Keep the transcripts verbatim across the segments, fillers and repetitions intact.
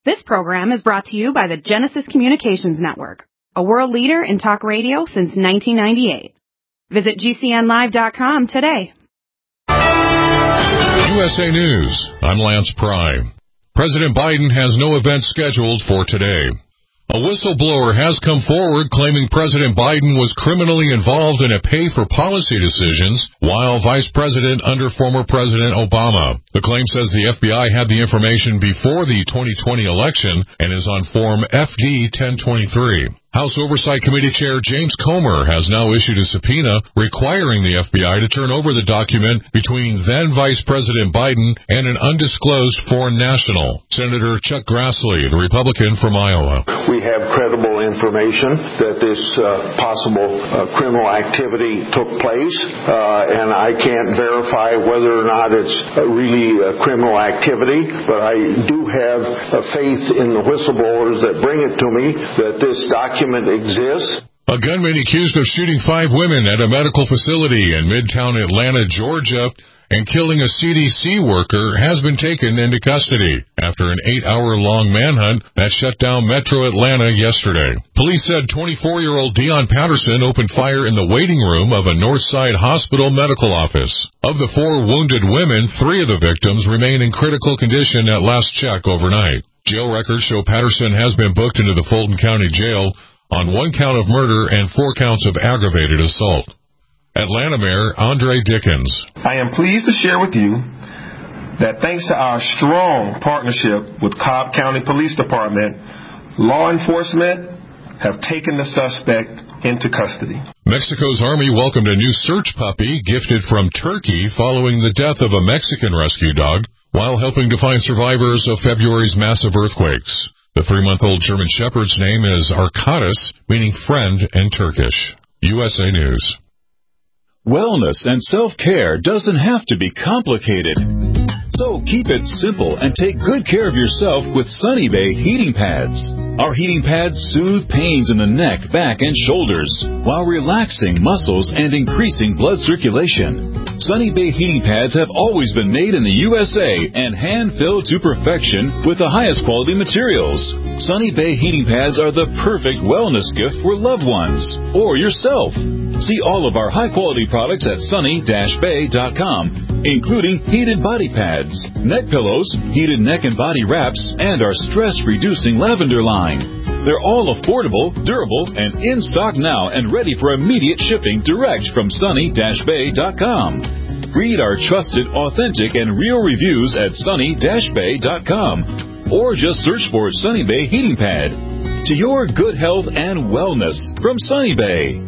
This program is brought to you by the Genesis Communications Network, a world leader in talk radio since nineteen ninety-eight. Visit G C N live dot com today. U S A News, I'm Lance Pry. President Biden has no event scheduled for today. A whistleblower has come forward claiming President Biden was criminally involved in a pay-for-policy decisions while vice president under former President Obama. The claim says the F B I had the information before the twenty twenty election and is on Form F D ten twenty-three. House Oversight Committee Chair James Comer has now issued a subpoena requiring the F B I to turn over the document between then Vice President Biden and an undisclosed foreign national. Senator Chuck Grassley, the Republican from Iowa. We have credible information that this uh, possible uh, criminal activity took place, uh, and I can't verify whether or not it's uh, really a criminal activity, but I do have uh, faith in the whistleblowers that bring it to me that this document exists. A gunman accused of shooting five women at a medical facility in Midtown Atlanta, Georgia, and killing a C D C worker has been taken into custody after an eight-hour-long manhunt that shut down Metro Atlanta yesterday. Police said twenty-four-year-old Dion Patterson opened fire in the waiting room of a Northside Hospital medical office. Of the four wounded women, three of the victims remain in critical condition at last check overnight. Jail records show Patterson has been booked into the Fulton County Jail on one count of murder and four counts of aggravated assault. Atlanta Mayor Andre Dickens. I am pleased to share with you that thanks to our strong partnership with Cobb County Police Department, law enforcement have taken the suspect into custody. Mexico's Army welcomed a new search puppy gifted from Turkey following the death of a Mexican rescue dog while helping to find survivors of February's massive earthquakes. The three-month-old German Shepherd's name is Arcadis, meaning friend in Turkish. U S A News. Wellness and self-care doesn't have to be complicated. So keep it simple and take good care of yourself with Sunny Bay heating pads. Our heating pads soothe pains in the neck, back, and shoulders while relaxing muscles and increasing blood circulation. Sunny Bay heating pads have always been made in the U S A and hand-filled to perfection with the highest quality materials. Sunny Bay heating pads are the perfect wellness gift for loved ones or yourself. See all of our high-quality products at sunny dash bay dot com, including heated body pads, neck pillows, heated neck and body wraps, and our stress-reducing lavender line. They're all affordable, durable, and in stock now and ready for immediate shipping direct from sunny dash bay dot com. Read our trusted, authentic, and real reviews at sunny dash bay dot com or just search for Sunny Bay Heating Pad. To your good health and wellness from Sunny Bay.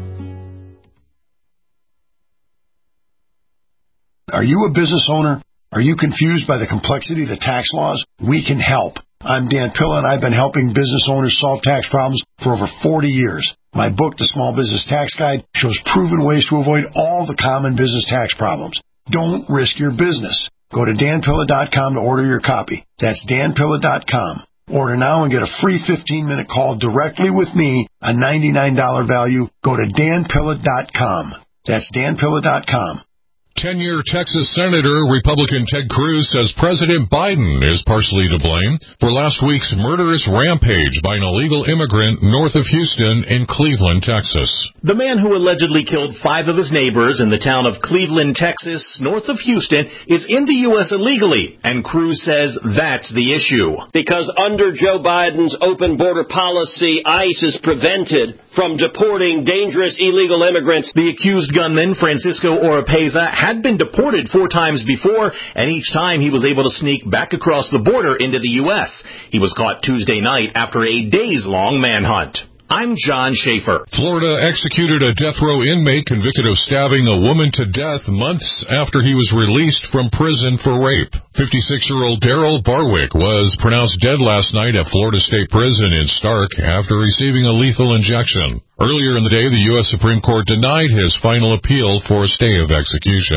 Are you a business owner? Are you confused by the complexity of the tax laws? We can help. I'm Dan Pilla, and I've been helping business owners solve tax problems for over forty years. My book, The Small Business Tax Guide, shows proven ways to avoid all the common business tax problems. Don't risk your business. Go to dan pilla dot com to order your copy. That's dan pilla dot com. Order now and get a free fifteen-minute call directly with me, a ninety-nine dollars value. Go to dan pilla dot com. That's dan pilla dot com. Ten-year Texas Senator Republican Ted Cruz says President Biden is partially to blame for last week's murderous rampage by an illegal immigrant north of Houston in Cleveland, Texas. The man who allegedly killed five of his neighbors in the town of Cleveland, Texas, north of Houston, is in the U S illegally, and Cruz says that's the issue. Because under Joe Biden's open border policy, ICE is prevented from deporting dangerous illegal immigrants. The accused gunman, Francisco Oropeza, had been deported four times before, and each time he was able to sneak back across the border into the U S. He was caught Tuesday night after a days-long manhunt. I'm John Schaefer. Florida executed a death row inmate convicted of stabbing a woman to death months after he was released from prison for rape. fifty-six-year-old Daryl Barwick was pronounced dead last night at Florida State Prison in Stark after receiving a lethal injection. Earlier in the day, the U S Supreme Court denied his final appeal for a stay of execution.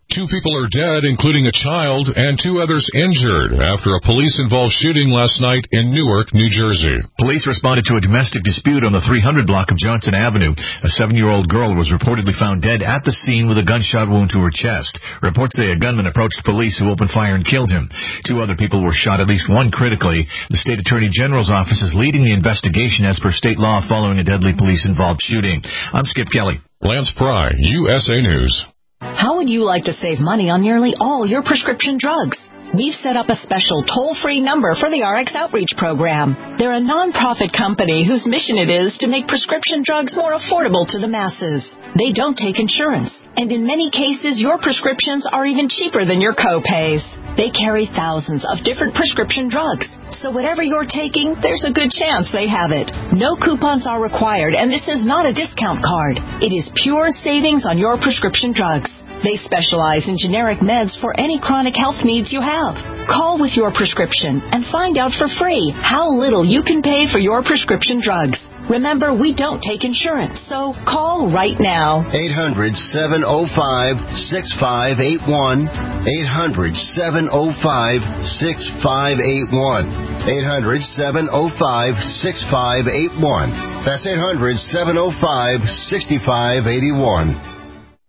Two people are dead, including a child, and two others injured after a police-involved shooting last night in Newark, New Jersey. Police responded to a domestic dispute on the three hundred block of Johnson Avenue. A seven-year-old girl was reportedly found dead at the scene with a gunshot wound to her chest. Reports say a gunman approached police who opened fire and killed him. Two other people were shot, at least one critically. The State Attorney General's office is leading the investigation as per state law following a deadly police-involved shooting. I'm Skip Kelly. Lance Pry, U S A News. How would you like to save money on nearly all your prescription drugs? We've set up a special toll-free number for the R X Outreach Program. They're a non-profit company whose mission it is to make prescription drugs more affordable to the masses. They don't take insurance, and in many cases, your prescriptions are even cheaper than your co-pays. They carry thousands of different prescription drugs, so whatever you're taking, there's a good chance they have it. No coupons are required, and this is not a discount card. It is pure savings on your prescription drugs. They specialize in generic meds for any chronic health needs you have. Call with your prescription and find out for free how little you can pay for your prescription drugs. Remember, we don't take insurance, so call right now. eight hundred, seven oh five, six five eight one. eight hundred, seven oh five, six five eight one. eight hundred, seven oh five, six five eight one. That's eight hundred, seven oh five, six five eight one.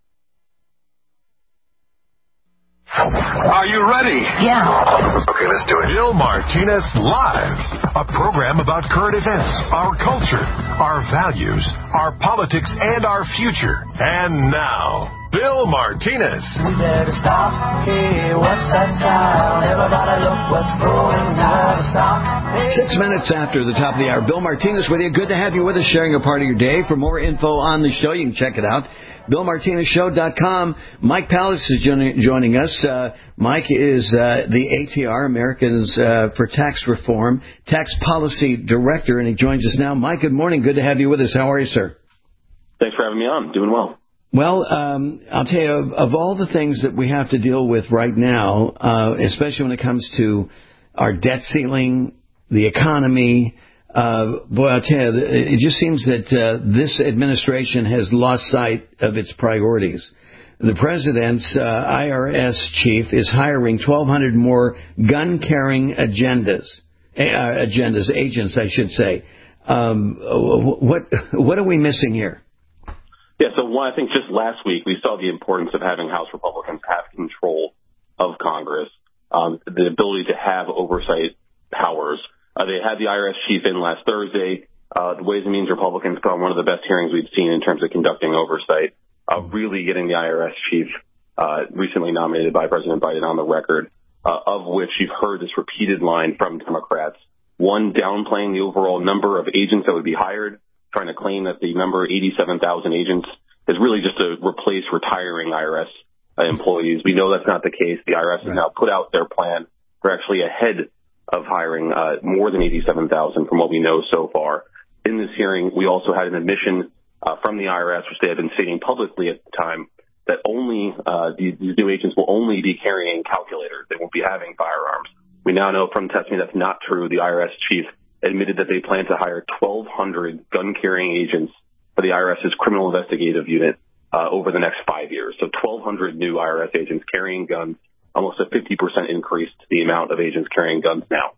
Are you ready? Yeah. Okay, let's do it. Bill Martinez Live, a program about current events, our culture, our values, our politics, and our future. And now, Bill Martinez. We better stop. Hey, what's that sound? Everybody look what's going on. Stop. Hey. Six minutes after the top of the hour, Bill Martinez with you. Good to have you with us, sharing a part of your day. For more info on the show, you can check it out. Bill Martinez Show dot com. Mike Palace is joining us. Uh, Mike is uh, the A T R, Americans uh, for Tax Reform, Tax Policy Director, and he joins us now. Mike, good morning. Good to have you with us. How are you, sir? Thanks for having me on. Doing well. Well, um, I'll tell you, of, of all the things that we have to deal with right now, uh, especially when it comes to our debt ceiling, the economy, Uh, boy, I'll tell you, it just seems that uh, this administration has lost sight of its priorities. The president's uh, I R S chief is hiring twelve hundred more gun-carrying agendas, uh, agendas, agents, I should say. Um, what what are we missing here? Yeah, so one, I think just last week we saw the importance of having House Republicans have control of Congress, um, the ability to have oversight powers. Uh, they had the I R S chief in last Thursday. Uh, the Ways and Means Republicans put on one of the best hearings we've seen in terms of conducting oversight, uh, really getting the I R S chief uh, recently nominated by President Biden on the record, uh, of which you've heard this repeated line from Democrats. One, downplaying the overall number of agents that would be hired, trying to claim that the number eighty-seven thousand agents is really just to replace retiring I R S uh, employees. We know that's not the case. The I R S has now put out their plan. We're actually ahead of hiring uh, more than eighty-seven thousand from what we know so far. In this hearing, we also had an admission uh, from the I R S, which they had been stating publicly at the time, that only uh, these, these new agents will only be carrying calculators. They won't be having firearms. We now know from testimony that's not true. The I R S chief admitted that they plan to hire twelve hundred gun-carrying agents for the IRS's criminal investigative unit uh, over the next five years. So twelve hundred new I R S agents carrying guns, almost a fifty percent increase to the amount of agents carrying guns now.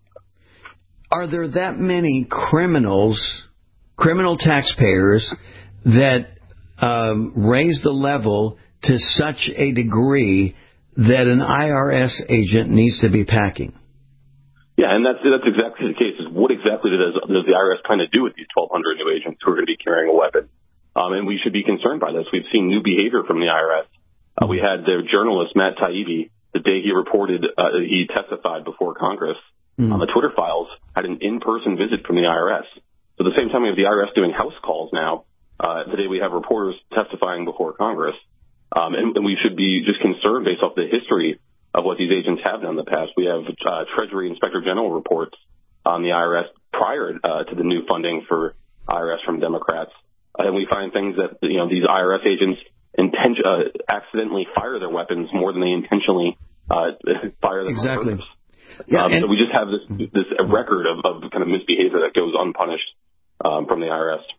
Are there that many criminals, criminal taxpayers, that um, raise the level to such a degree that an I R S agent needs to be packing? Yeah, and that's that's exactly the case. Is what exactly does, does the I R S plan to do with these twelve hundred new agents who are going to be carrying a weapon? Um, and we should be concerned by this. We've seen new behavior from the I R S. Uh, we had their journalist, Matt Taibbi, the day he reported, uh, he testified before Congress mm. on the Twitter files, had an in-person visit from the I R S. So at the same time, we have the I R S doing house calls now. Uh, today we have reporters testifying before Congress. Um, and, and we should be just concerned based off the history of what these agents have done in the past. We have uh, Treasury Inspector General reports on the I R S prior uh, to the new funding for I R S from Democrats. Uh, and we find things that, you know, these I R S agents Inten- uh, accidentally fire their weapons more than they intentionally uh, fire them. Exactly. Yeah, um, so we just have this this record of, of kind of misbehavior that goes unpunished um, from the I R S.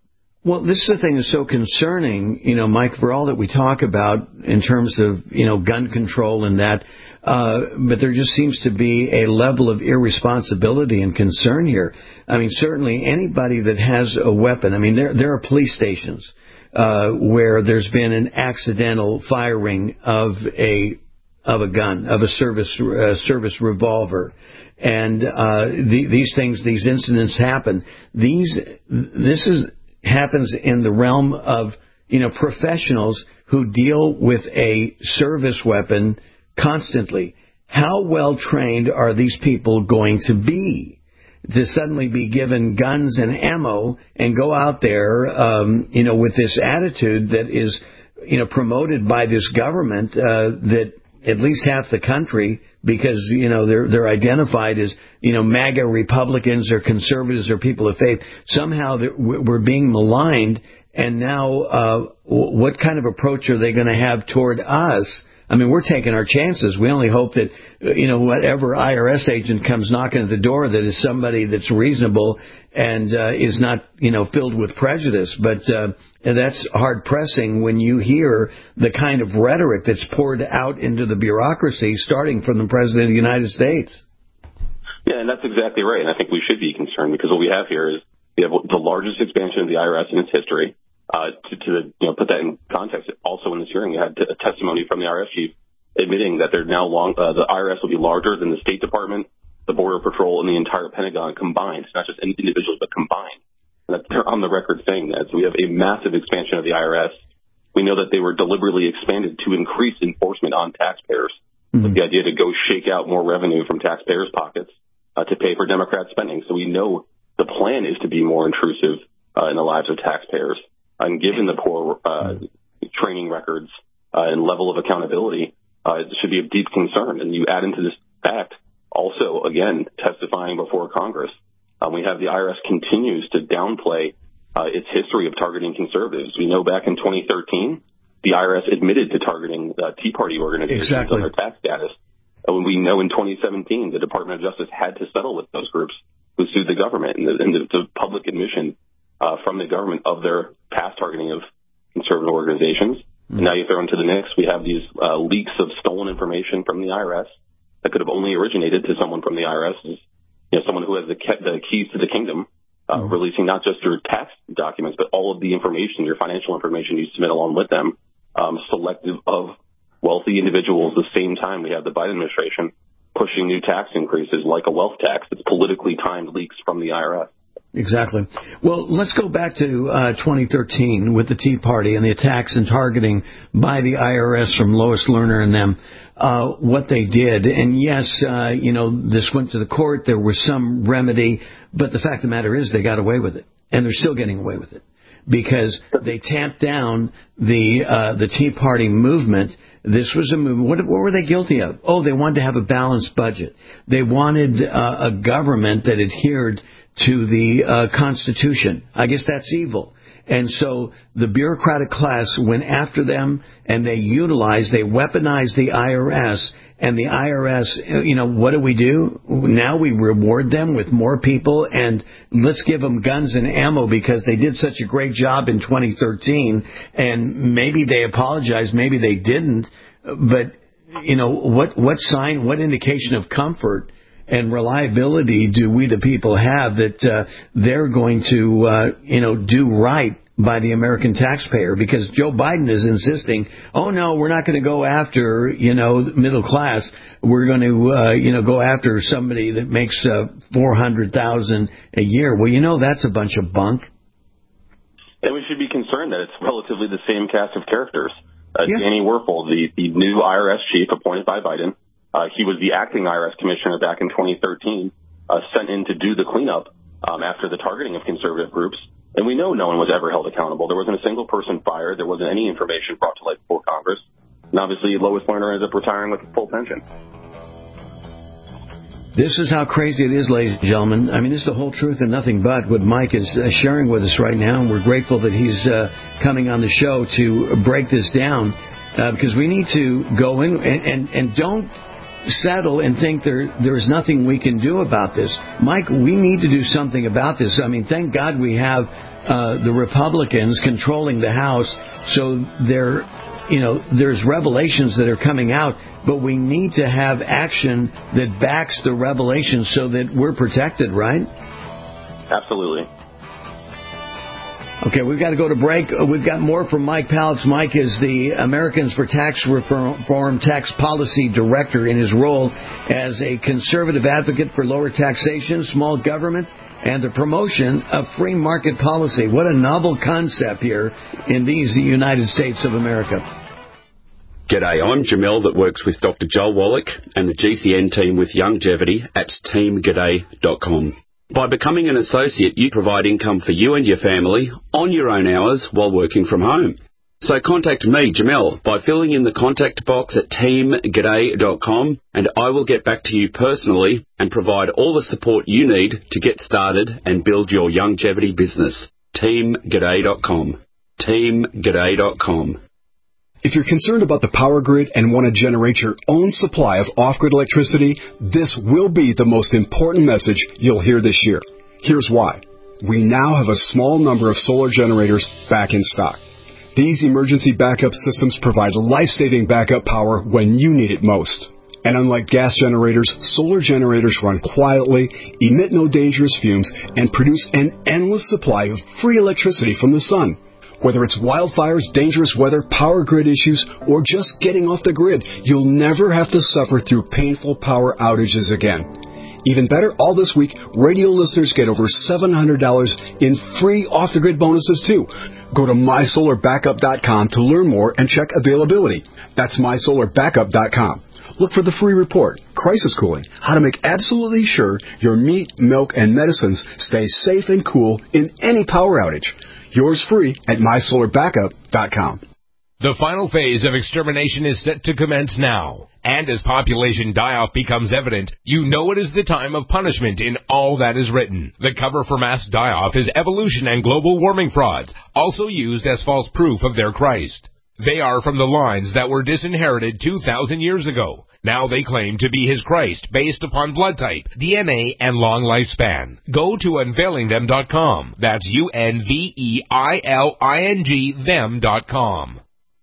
Well, this is the thing that's so concerning, you know, Mike, for all that we talk about in terms of, you know, gun control and that, uh, but there just seems to be a level of irresponsibility and concern here. I mean, certainly anybody that has a weapon, I mean, there there are police stations uh, where there's been an accidental firing of a of a gun, of a service uh, service revolver. And uh, the, these things, these incidents happen. These, this is happens in the realm of, you know, professionals who deal with a service weapon constantly. How well trained are these people going to be to suddenly be given guns and ammo and go out there, um, you know, with this attitude that is, you know, promoted by this government uh, that at least half the country, because, you know, they're they're identified as, you know, MAGA Republicans or conservatives or people of faith. Somehow we're being maligned, and now uh, what kind of approach are they going to have toward us? I mean, we're taking our chances. We only hope that, you know, whatever I R S agent comes knocking at the door that is somebody that's reasonable and uh, is not, you know, filled with prejudice. But uh, that's hard pressing when you hear the kind of rhetoric that's poured out into the bureaucracy, starting from the President of the United States. Yeah, and that's exactly right. And I think we should be concerned, because what we have here is we have the largest expansion of the I R S in its history. Uh, to, to you know, put that in context, also in this hearing, we had a testimony from the I R S chief admitting that they're now long, uh, the I R S will be larger than the State Department, the Border Patrol, and the entire Pentagon combined. It's not just individuals, but combined. And that they're on the record saying that. So we have a massive expansion of the I R S. We know that they were deliberately expanded to increase enforcement on taxpayers, mm-hmm. with the idea to go shake out more revenue from taxpayers' pockets uh, to pay for Democrat spending. So we know the plan is to be more intrusive uh, in the lives of taxpayers. And given the poor uh, training records uh, and level of accountability, uh, it should be of deep concern. And you add into this fact also, again, testifying before Congress, um, we have the I R S continues to downplay uh, its history of targeting conservatives. We know back in twenty thirteen, the I R S admitted to targeting uh, Tea Party organizations exactly. on their tax status. And we know in twenty seventeen, the Department of Justice had to settle with those groups who sued the government, and the, and the, the public admission Uh, from the government of their past targeting of conservative organizations. Mm-hmm. And now you throw into the mix, we have these uh, leaks of stolen information from the I R S that could have only originated to someone from the I R S, you know, someone who has the, ke- the keys to the kingdom, uh, mm-hmm. releasing not just your tax documents, but all of the information, your financial information you submit along with them, um, selective of wealthy individuals. At the same time, we have the Biden administration pushing new tax increases like a wealth tax that's politically timed leaks from the I R S. Exactly. Well, let's go back to uh, twenty thirteen with the Tea Party and the attacks and targeting by the I R S from Lois Lerner and them, uh, what they did. And yes, uh, you know, this went to the court. There was some remedy. But the fact of the matter is they got away with it. And they're still getting away with it because they tamped down the uh, the Tea Party movement. This was a movement. What, what were they guilty of? Oh, they wanted to have a balanced budget. They wanted uh, a government that adhered to the uh, Constitution. I guess that's evil. And so the bureaucratic class went after them, and they utilized, they weaponized the I R S. And the I R S, you know, what do we do? Now we reward them with more people, and let's give them guns and ammo because they did such a great job in twenty thirteen. And maybe they apologized, maybe they didn't. But, you know, what, what sign, what indication of comfort and reliability do we the people have that uh, they're going to, uh, you know, do right by the American taxpayer? Because Joe Biden is insisting, oh, no, we're not going to go after, you know, middle class. We're going to, uh, you know, go after somebody that makes uh, four hundred thousand dollars a year. Well, you know, that's a bunch of bunk. And we should be concerned that it's relatively the same cast of characters. Uh, yeah. Danny Werfel, the, the new I R S chief appointed by Biden, Uh, he was the acting I R S commissioner back in twenty thirteen, uh, sent in to do the cleanup um, after the targeting of conservative groups. And we know no one was ever held accountable. There wasn't a single person fired. There wasn't any information brought to light before Congress. And obviously, Lois Lerner ends up retiring with a full pension. This is how crazy it is, ladies and gentlemen. I mean, this is the whole truth and nothing but what Mike is uh, sharing with us right now. And we're grateful that he's uh, coming on the show to break this down uh, because we need to go in and, and, and don't settle and think there there's nothing we can do about this. Mike, we need to do something about this. I mean, thank God we have uh, the Republicans controlling the House, so there, you know, there's revelations that are coming out, but we need to have action that backs the revelations so that we're protected, right? Absolutely. Okay, we've got to go to break. We've got more from Mike Pallitz. Mike is the Americans for Tax Reform Tax Policy Director in his role as a conservative advocate for lower taxation, small government, and the promotion of free market policy. What a novel concept here in these United States of America. G'day, I'm Jamel that works with Doctor Joel Wallach and the G C N team with Longevity at team g'day dot com. By becoming an associate, you provide income for you and your family on your own hours while working from home. So contact me, Jamel, by filling in the contact box at team g'day dot com, and I will get back to you personally and provide all the support you need to get started and build your longevity business. team g'day dot com. team g'day dot com. If you're concerned about the power grid and want to generate your own supply of off-grid electricity, this will be the most important message you'll hear this year. Here's why. We now have a small number of solar generators back in stock. These emergency backup systems provide life-saving backup power when you need it most. And unlike gas generators, solar generators run quietly, emit no dangerous fumes, and produce an endless supply of free electricity from the sun. Whether it's wildfires, dangerous weather, power grid issues, or just getting off the grid, you'll never have to suffer through painful power outages again. Even better, all this week, radio listeners get over seven hundred dollars in free off-the-grid bonuses, too. Go to my solar backup dot com to learn more and check availability. That's my solar backup dot com. Look for the free report, Crisis Cooling, how to make absolutely sure your meat, milk, and medicines stay safe and cool in any power outage. Yours free at my solar backup dot com. The final phase of extermination is set to commence now. And as population die-off becomes evident, you know it is the time of punishment in all that is written. The cover for mass die-off is evolution and global warming frauds, also used as false proof of their Christ. They are from the lines that were disinherited two thousand years ago. Now they claim to be his Christ based upon blood type, D N A, and long lifespan. Go to unveiling them dot com. That's U N V E I L I N G them dot com.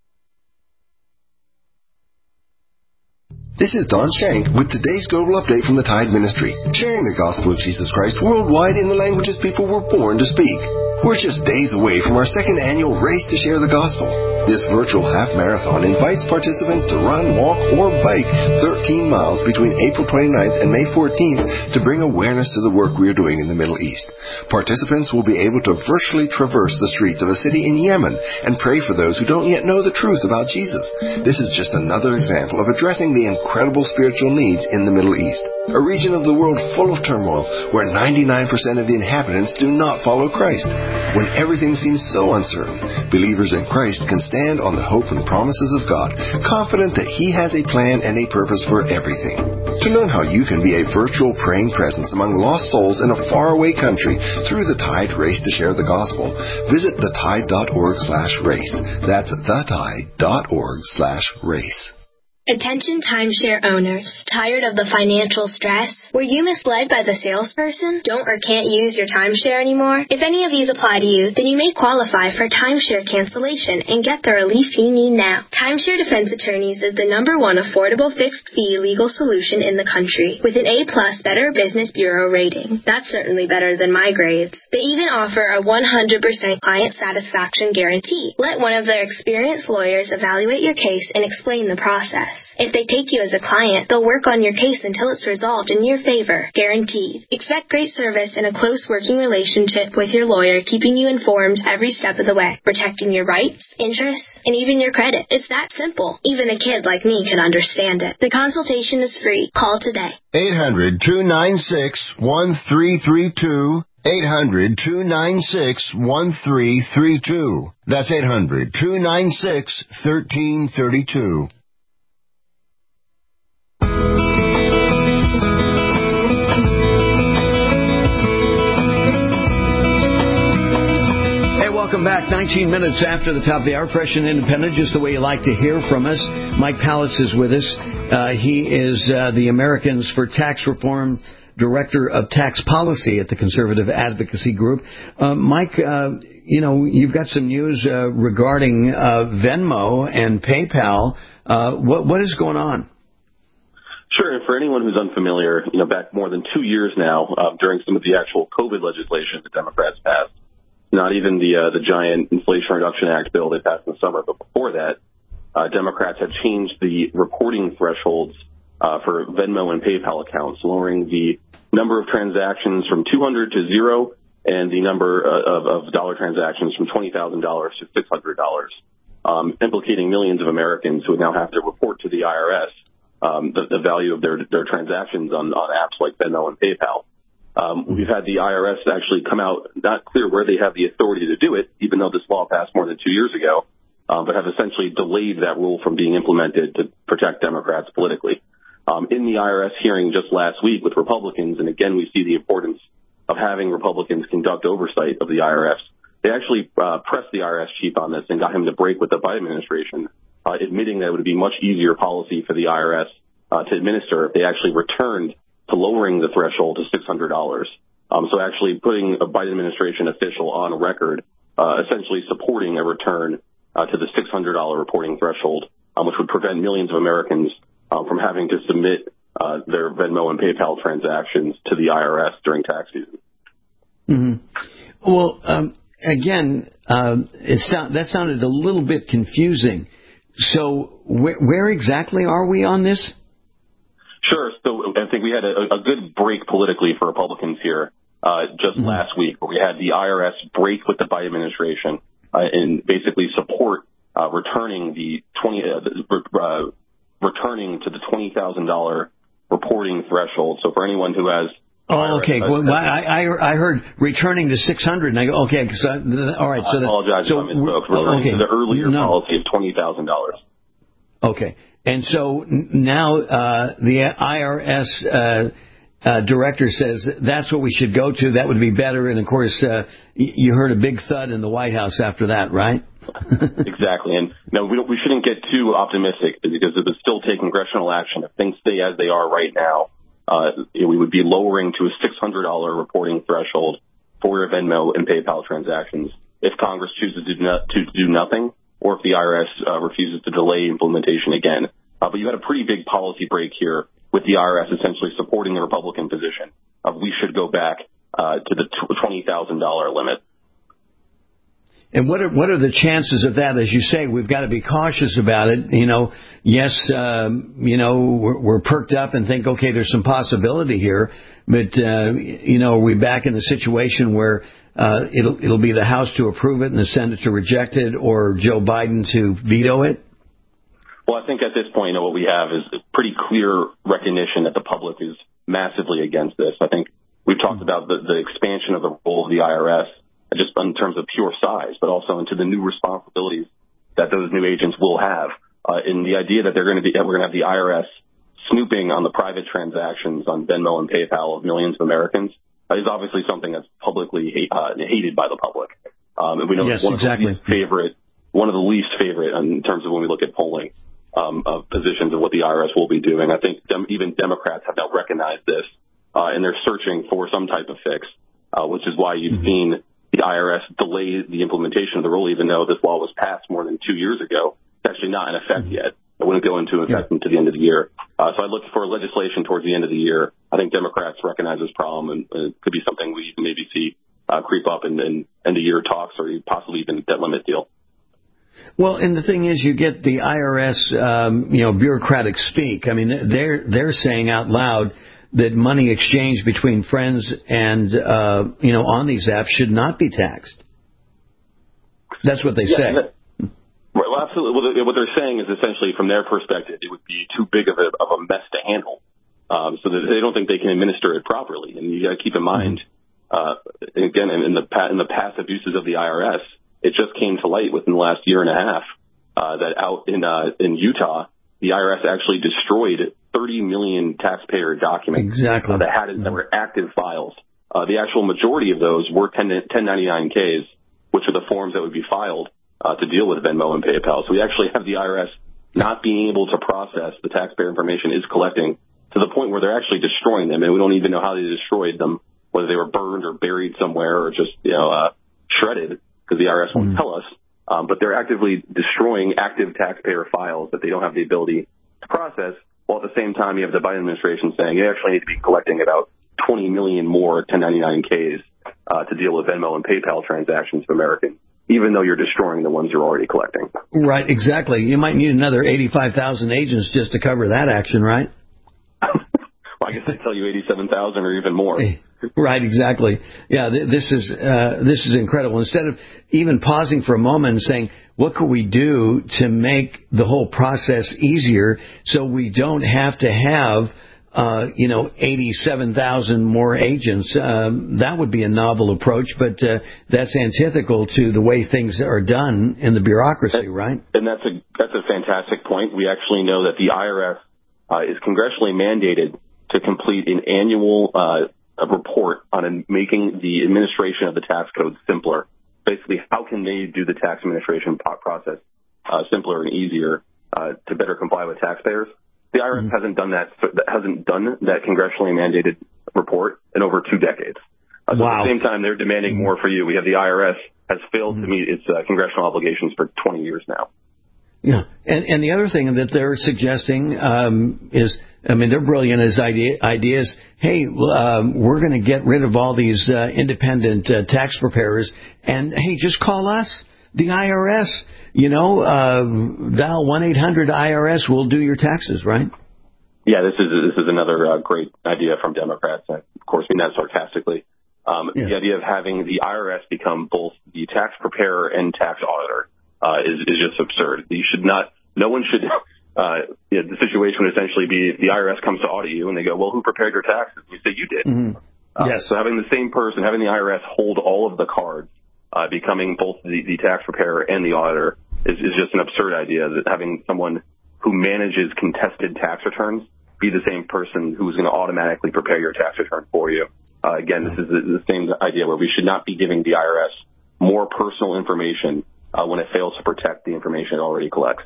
This is Don Shank with today's Global Update from the Tide Ministry, sharing the gospel of Jesus Christ worldwide in the languages people were born to speak. We're just days away from our second annual Race to Share the Gospel. This virtual half marathon invites participants to run, walk, or bike thirteen miles between April twenty-ninth and May fourteenth to bring awareness to the work we are doing in the Middle East. Participants will be able to virtually traverse the streets of a city in Yemen and pray for those who don't yet know the truth about Jesus. This is just another example of addressing the incredible spiritual needs in the Middle East, a region of the world full of turmoil where ninety-nine percent of the inhabitants do not follow Christ. When everything seems so uncertain, believers in Christ can stand on the hope and promises of God, confident that He has a plan and a purpose for everything. To learn how you can be a virtual praying presence among lost souls in a faraway country through the Tide Race to Share the Gospel, visit the tide dot org slash race. That's the tide dot org slash race. Attention timeshare owners. Tired of the financial stress? Were you misled by the salesperson? Don't or can't use your timeshare anymore? If any of these apply to you, then you may qualify for timeshare cancellation and get the relief you need now. Timeshare Defense Attorneys is the number one affordable fixed-fee legal solution in the country, with an A-plus Better Business Bureau rating. That's certainly better than my grades. They even offer a one hundred percent client satisfaction guarantee. Let one of their experienced lawyers evaluate your case and explain the process. If they take you as a client, they'll work on your case until it's resolved in your favor. Guaranteed. Expect great service and a close working relationship with your lawyer, keeping you informed every step of the way, protecting your rights, interests, and even your credit. It's that simple. Even a kid like me can understand it. The consultation is free. Call today. eight hundred, two nine six, one three three two. eight hundred, two nine six, one three three two. That's eight hundred, two nine six, one three three two. Welcome back. nineteen minutes after the top of the hour, fresh and independent, just the way you like to hear from us. Mike Pallitz is with us. Uh, he is uh, the Americans for Tax Reform Director of Tax Policy at the Conservative Advocacy Group. Uh, Mike, uh, you know, you've got some news uh, regarding uh, Venmo and PayPal. Uh, what what is going on? Sure. And for anyone who's unfamiliar, you know, back more than two years now, uh, during some of the actual COVID legislation the Democrats passed, not even the uh, the giant Inflation Reduction Act bill they passed in the summer, but before that, uh, Democrats have changed the reporting thresholds uh, for Venmo and PayPal accounts, lowering the number of transactions from two hundred to zero and the number uh, of, of dollar transactions from twenty thousand dollars to six hundred dollars, um, implicating millions of Americans who would now have to report to the I R S um, the, the value of their, their transactions on, on apps like Venmo and PayPal. Um, we've had the I R S actually come out, not clear where they have the authority to do it, even though this law passed more than two years ago, um, but have essentially delayed that rule from being implemented to protect Democrats politically. Um, in the I R S hearing just last week with Republicans, and again, we see the importance of having Republicans conduct oversight of the I R S. They actually uh, pressed the I R S chief on this and got him to break with the Biden administration, uh, admitting that it would be much easier policy for the I R S uh, to administer if they actually returned to lowering the threshold to six hundred dollars. Um, so actually putting a Biden administration official on record, uh, essentially supporting a return uh, to the six hundred dollars reporting threshold, um, which would prevent millions of Americans uh, from having to submit uh, their Venmo and PayPal transactions to the I R S during tax season. Mm-hmm. Well, um, again, uh, it sound, that sounded a little bit confusing. So wh- where exactly are we on this? Sure. So I think we had a, a good break politically for Republicans here uh, just mm-hmm. last week, where we had the I R S break with the Biden administration uh, and basically support uh, returning the twenty uh, uh, returning to the twenty thousand dollars reporting threshold. So for anyone who has Oh, okay. Well, I, I I heard returning to six hundred, and I go, okay. So, all right. So I apologize so, if I misspoke. Returning okay. to the earlier no. policy of twenty thousand dollars. Okay. And so now uh, the I R S uh, uh, director says that's what we should go to. That would be better. And, of course, uh, you heard a big thud in the White House after that, right? Exactly. And no, we, don't, we shouldn't get too optimistic because it would still take congressional action. If things stay as they are right now, uh, we would be lowering to a six hundred dollars reporting threshold for your Venmo and PayPal transactions if Congress chooses to do, no, to do nothing, or if the I R S uh, refuses to delay implementation again. Uh, but you had a pretty big policy break here with the I R S essentially supporting the Republican position of we should go back uh, to the twenty thousand dollars limit. And what are what are the chances of that? As you say, we've got to be cautious about it. You know, yes, um, you know, we're, we're perked up and think, okay, there's some possibility here. But, uh, you know, are we back in the situation where uh, it'll it'll be the House to approve it and the Senate to reject it, or Joe Biden to veto it? Well, I think at this point, you know, what we have is a pretty clear recognition that the public is massively against this. I think we've talked about the, the expansion of the role of the I R S, just in terms of pure size, but also into the new responsibilities that those new agents will have. Uh, in the idea that they're going to be, we're going to have the I R S snooping on the private transactions on Venmo and PayPal of millions of Americans uh, is obviously something that's publicly hate, uh, hated by the public. Um, and we know yes, it's one exactly. of the least favorite, one of the least favorite in terms of when we look at polling um, of positions of what the I R S will be doing. I think dem- even Democrats have now recognized this, uh, and they're searching for some type of fix, uh, which is why you've mm-hmm. seen the I R S delay the implementation of the rule, even though this law was passed more than two years ago. It's actually not in effect yet. It wouldn't go into effect yeah. until the end of the year. Uh, so I look for legislation towards the end of the year. I think Democrats recognize this problem, and uh, it could be something we maybe see uh, creep up in, in end of year talks, or possibly even a debt limit deal. Well, and the thing is, you get the I R S, um, you know, bureaucratic speak. I mean, they're they're saying out loud that money exchanged between friends and, uh, you know, on these apps should not be taxed. That's what they yeah, say. That, well, absolutely. What they're saying is essentially, from their perspective, it would be too big of a, of a mess to handle, um, so that they don't think they can administer it properly. And you got to keep in mind, uh, again, in the, in the past abuses of the I R S, it just came to light within the last year and a half uh, that out in uh, in Utah, the I R S actually destroyed thirty million taxpayer documents exactly. uh, that had that were active files. Uh, the actual majority of those were ten ninety-nine Ks, which are the forms that would be filed uh, to deal with Venmo and PayPal. So we actually have the I R S not being able to process the taxpayer information is collecting to the point where they're actually destroying them, and we don't even know how they destroyed them, whether they were burned or buried somewhere or just, you know, uh, shredded, because the I R S won't tell us. Um, but they're actively destroying active taxpayer files that they don't have the ability to process, while at the same time you have the Biden administration saying you actually need to be collecting about twenty million more ten ninety-nine Ks uh, to deal with Venmo and PayPal transactions of Americans, even though you're destroying the ones you're already collecting. Right, exactly. You might need another eighty-five thousand agents just to cover that action, right? Well, I guess they tell you eighty-seven thousand or even more. Right, exactly. Yeah, th- this is uh, this is incredible. Instead of even pausing for a moment and saying, what could we do to make the whole process easier so we don't have to have, uh, you know, eighty-seven thousand more agents? Um, that would be a novel approach, but uh, that's antithetical to the way things are done in the bureaucracy, right? And that's a that's a fantastic point. We actually know that the I R S uh, is congressionally mandated to complete an annual uh, a report on making the administration of the tax code simpler. Basically, how can they do the tax administration process uh, simpler and easier uh, to better comply with taxpayers? The I R S mm-hmm. hasn't done that hasn't done that congressionally mandated report in over two decades. Uh, so wow. At the same time, they're demanding more for you. We have the I R S has failed mm-hmm. to meet its uh, congressional obligations for twenty years now. Yeah, and and the other thing that they're suggesting um, is, I mean, they're brilliant as idea, ideas. Hey, um, we're going to get rid of all these uh, independent uh, tax preparers, and hey, just call us, the I R S. You know, uh, dial one eight hundred I R S. We'll do your taxes, right? Yeah, this is this is another uh, great idea from Democrats. I, of course, mean that sarcastically. Um, yeah. The idea of having the I R S become both the tax preparer and tax auditor uh, is is just absurd. You should not. No one should. Uh, you know, the situation would essentially be the I R S comes to audit you and they go, well, who prepared your taxes? You say you did. Mm-hmm. Uh, yes. So having the same person, having the I R S hold all of the cards, uh, becoming both the, the tax preparer and the auditor is, is just an absurd idea. That having someone who manages contested tax returns be the same person who's going to automatically prepare your tax return for you. Uh, again, this is the, the same idea where we should not be giving the I R S more personal information uh, when it fails to protect the information it already collects.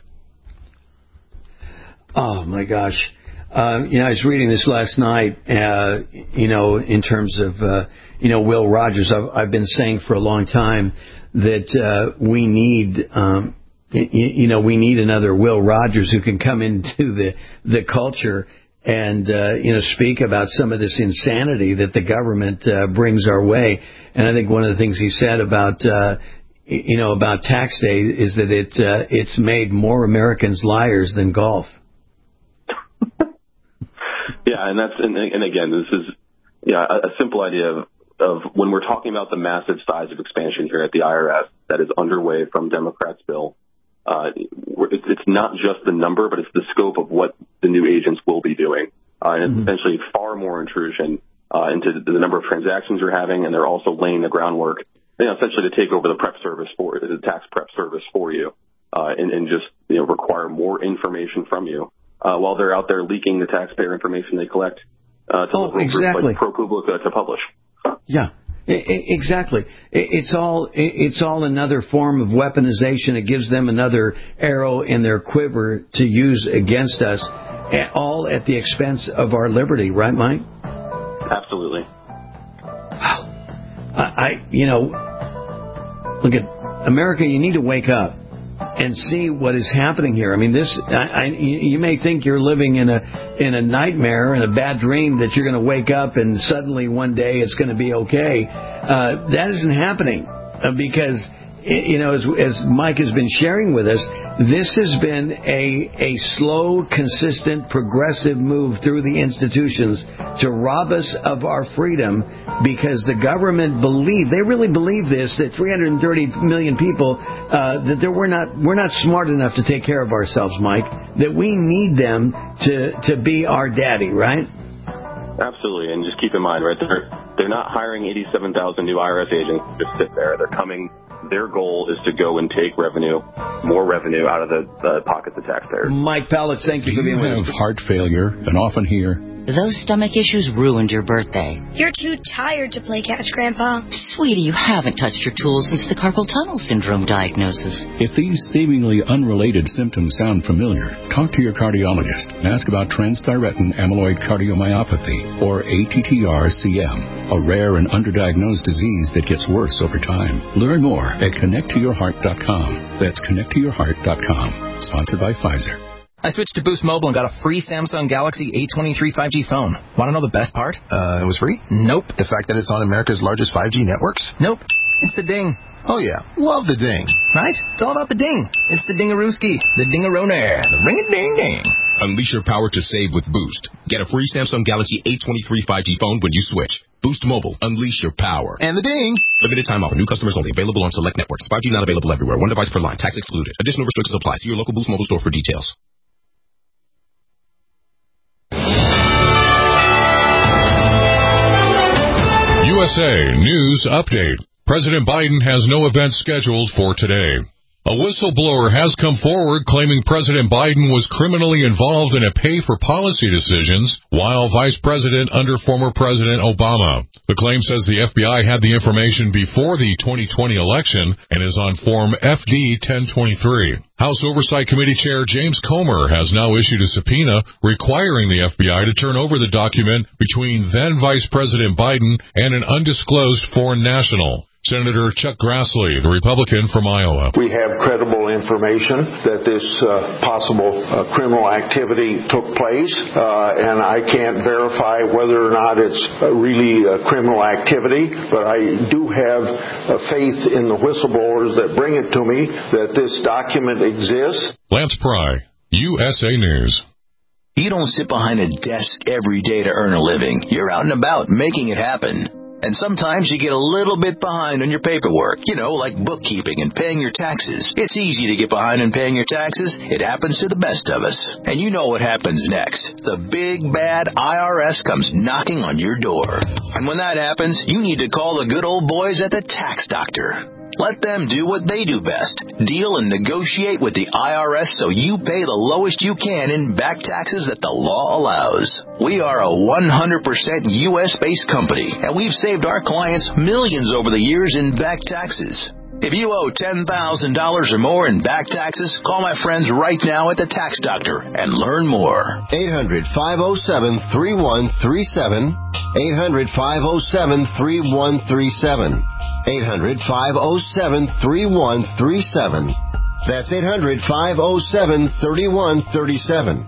Oh, my gosh. Uh, you know, I was reading this last night, uh, you know, in terms of, uh, you know, Will Rogers. I've, I've been saying for a long time that uh, we need, um, you, you know, we need another Will Rogers who can come into the, the culture and, uh, you know, speak about some of this insanity that the government uh, brings our way. And I think one of the things he said about, uh, you know, about tax day is that it uh, it's made more Americans liars than golf. Yeah, and that's and, and again, this is yeah a, a simple idea of, of when we're talking about the massive size of expansion here at the I R S that is underway from Democrats' bill. Uh, it's, it's not just the number, but it's the scope of what the new agents will be doing, uh, and it's mm-hmm. essentially far more intrusion uh, into the number of transactions you're having, and they're also laying the groundwork, you know, essentially to take over the prep service for the tax prep service for you, uh, and, and just you know require more information from you. Uh, while they're out there leaking the taxpayer information they collect uh, to oh, local exactly. groups like ProPublica to publish. Yeah, I- I- exactly. It's all it's all another form of weaponization. It gives them another arrow in their quiver to use against us, all at the expense of our liberty. Right, Mike? Absolutely. Wow. I, I you know, look at America. You need to wake up and see what is happening here. I mean, this. I, I, you may think you're living in a in a nightmare, in a bad dream, that you're going to wake up and suddenly one day it's going to be okay. Uh, that isn't happening uh, because, you know, as, as Mike has been sharing with us, this has been a a slow, consistent, progressive move through the institutions to rob us of our freedom because the government believe, they really believe this, that three hundred thirty million people, uh, that there, we're not we're not smart enough to take care of ourselves, Mike, that we need them to, to be our daddy, right? Absolutely, and just keep in mind, right, they're, they're not hiring eighty-seven thousand new I R S agents to just sit there. They're coming. Their goal is to go and take revenue, more revenue out of the uh, pockets of taxpayers. Mike Pallett, thank you for being with us. You have heart failure and often hear, Those stomach issues ruined your birthday. You're too tired to play catch, Grandpa. Sweetie, you haven't touched your tools since the carpal tunnel syndrome diagnosis. If these seemingly unrelated symptoms sound familiar, talk to your cardiologist and ask about transthyretin amyloid cardiomyopathy, or A T T R C M, a rare and underdiagnosed disease that gets worse over time. Learn more at connect to your heart dot com. That's connect to your heart dot com. Sponsored by Pfizer. I switched to Boost Mobile and got a free Samsung Galaxy A twenty-three five G phone. Want to know the best part? Uh, it was free? Nope. The fact that it's on America's largest five G networks? Nope. It's the ding. Oh, yeah. Love the ding. Right? It's all about the ding. It's the dingarooski, the dingaroner, the ring-a-ding-ding. Unleash your power to save with Boost. Get a free Samsung Galaxy A twenty-three five G phone when you switch. Boost Mobile. Unleash your power. And the ding. Limited time offer. New customers only. Available on select networks. five G not available everywhere. One device per line. Tax excluded. Additional restrictions apply. See your local Boost Mobile store for details. U S A News Update. President Biden has no event scheduled for today. A whistleblower has come forward claiming President Biden was criminally involved in a pay-for-policy decisions while vice president under former President Obama. The claim says the F B I had the information before the twenty twenty election and is on Form F D ten twenty-three. House Oversight Committee Chair James Comer has now issued a subpoena requiring the F B I to turn over the document between then Vice President Biden and an undisclosed foreign national. Senator Chuck Grassley, the Republican from Iowa. We have credible information that this uh, possible uh, criminal activity took place, uh, and I can't verify whether or not it's uh, really uh, criminal activity, but I do have uh, faith in the whistleblowers that bring it to me that this document exists. Lance Pry, U S A News. You don't sit behind a desk every day to earn a living. You're out and about making it happen. And sometimes you get a little bit behind on your paperwork, you know, like bookkeeping and paying your taxes. It's easy to get behind on paying your taxes. It happens to the best of us. And you know what happens next. The big, bad I R S comes knocking on your door. And when that happens, you need to call the good old boys at the Tax Doctor. Let them do what they do best. Deal and negotiate with the I R S so you pay the lowest you can in back taxes that the law allows. We are a one hundred percent U S-based company, and we've saved our clients millions over the years in back taxes. If you owe ten thousand dollars or more in back taxes, call my friends right now at the Tax Doctor and learn more. eight hundred, five oh seven, three one three seven. eight hundred, five oh seven, three one three seven. eight hundred, five oh seven, three one three seven. That's eight hundred, five oh seven, three one three seven.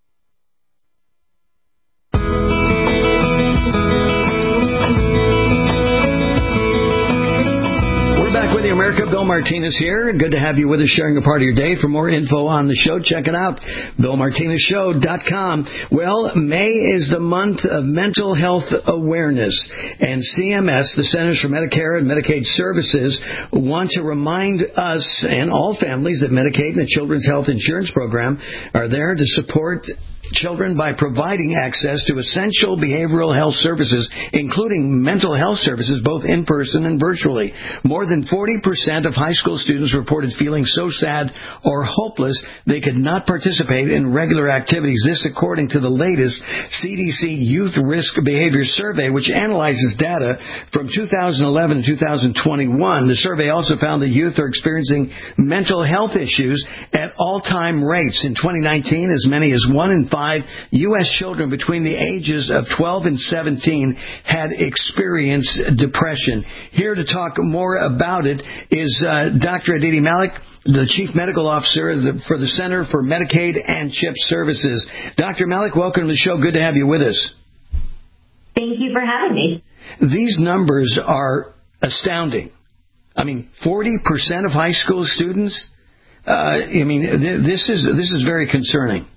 Back with you, America. Bill Martinez here. Good to have you with us, sharing a part of your day. For more info on the show, check it out, bill martinez show dot com. Well, May is the month of mental health awareness, and C M S, the Centers for Medicare and Medicaid Services, want to remind us and all families that Medicaid and the Children's Health Insurance Program are there to support children by providing access to essential behavioral health services, including mental health services, both in person and virtually. More than forty percent of high school students reported feeling so sad or hopeless they could not participate in regular activities. This according to the latest C D C Youth Risk Behavior Survey, which analyzes data from two thousand eleven to two thousand twenty-one. The survey also found that youth are experiencing mental health issues at all-time rates. In twenty nineteen, as many as one in five U S children between the ages of twelve and seventeen had experienced depression. Here to talk more about it is uh, Doctor Aditi Malik, the Chief Medical Officer for the Center for Medicaid and CHIP Services. Doctor Malik, welcome to the show. Good to have you with us. Thank you for having me. These numbers are astounding. I mean, forty percent of high school students. Uh, I mean, th- this is this is very concerning.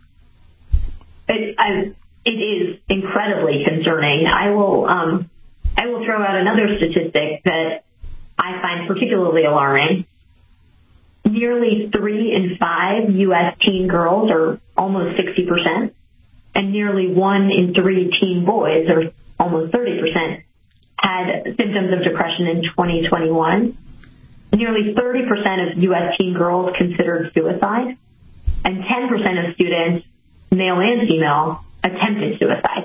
It, I, it is incredibly concerning. I will um, I will throw out another statistic that I find particularly alarming. Nearly three in five U S teen girls, or almost sixty percent, and nearly one in three teen boys, or almost thirty percent, had symptoms of depression in twenty twenty-one. Nearly thirty percent of U S teen girls considered suicide, and ten percent of students, male and female, attempted suicide.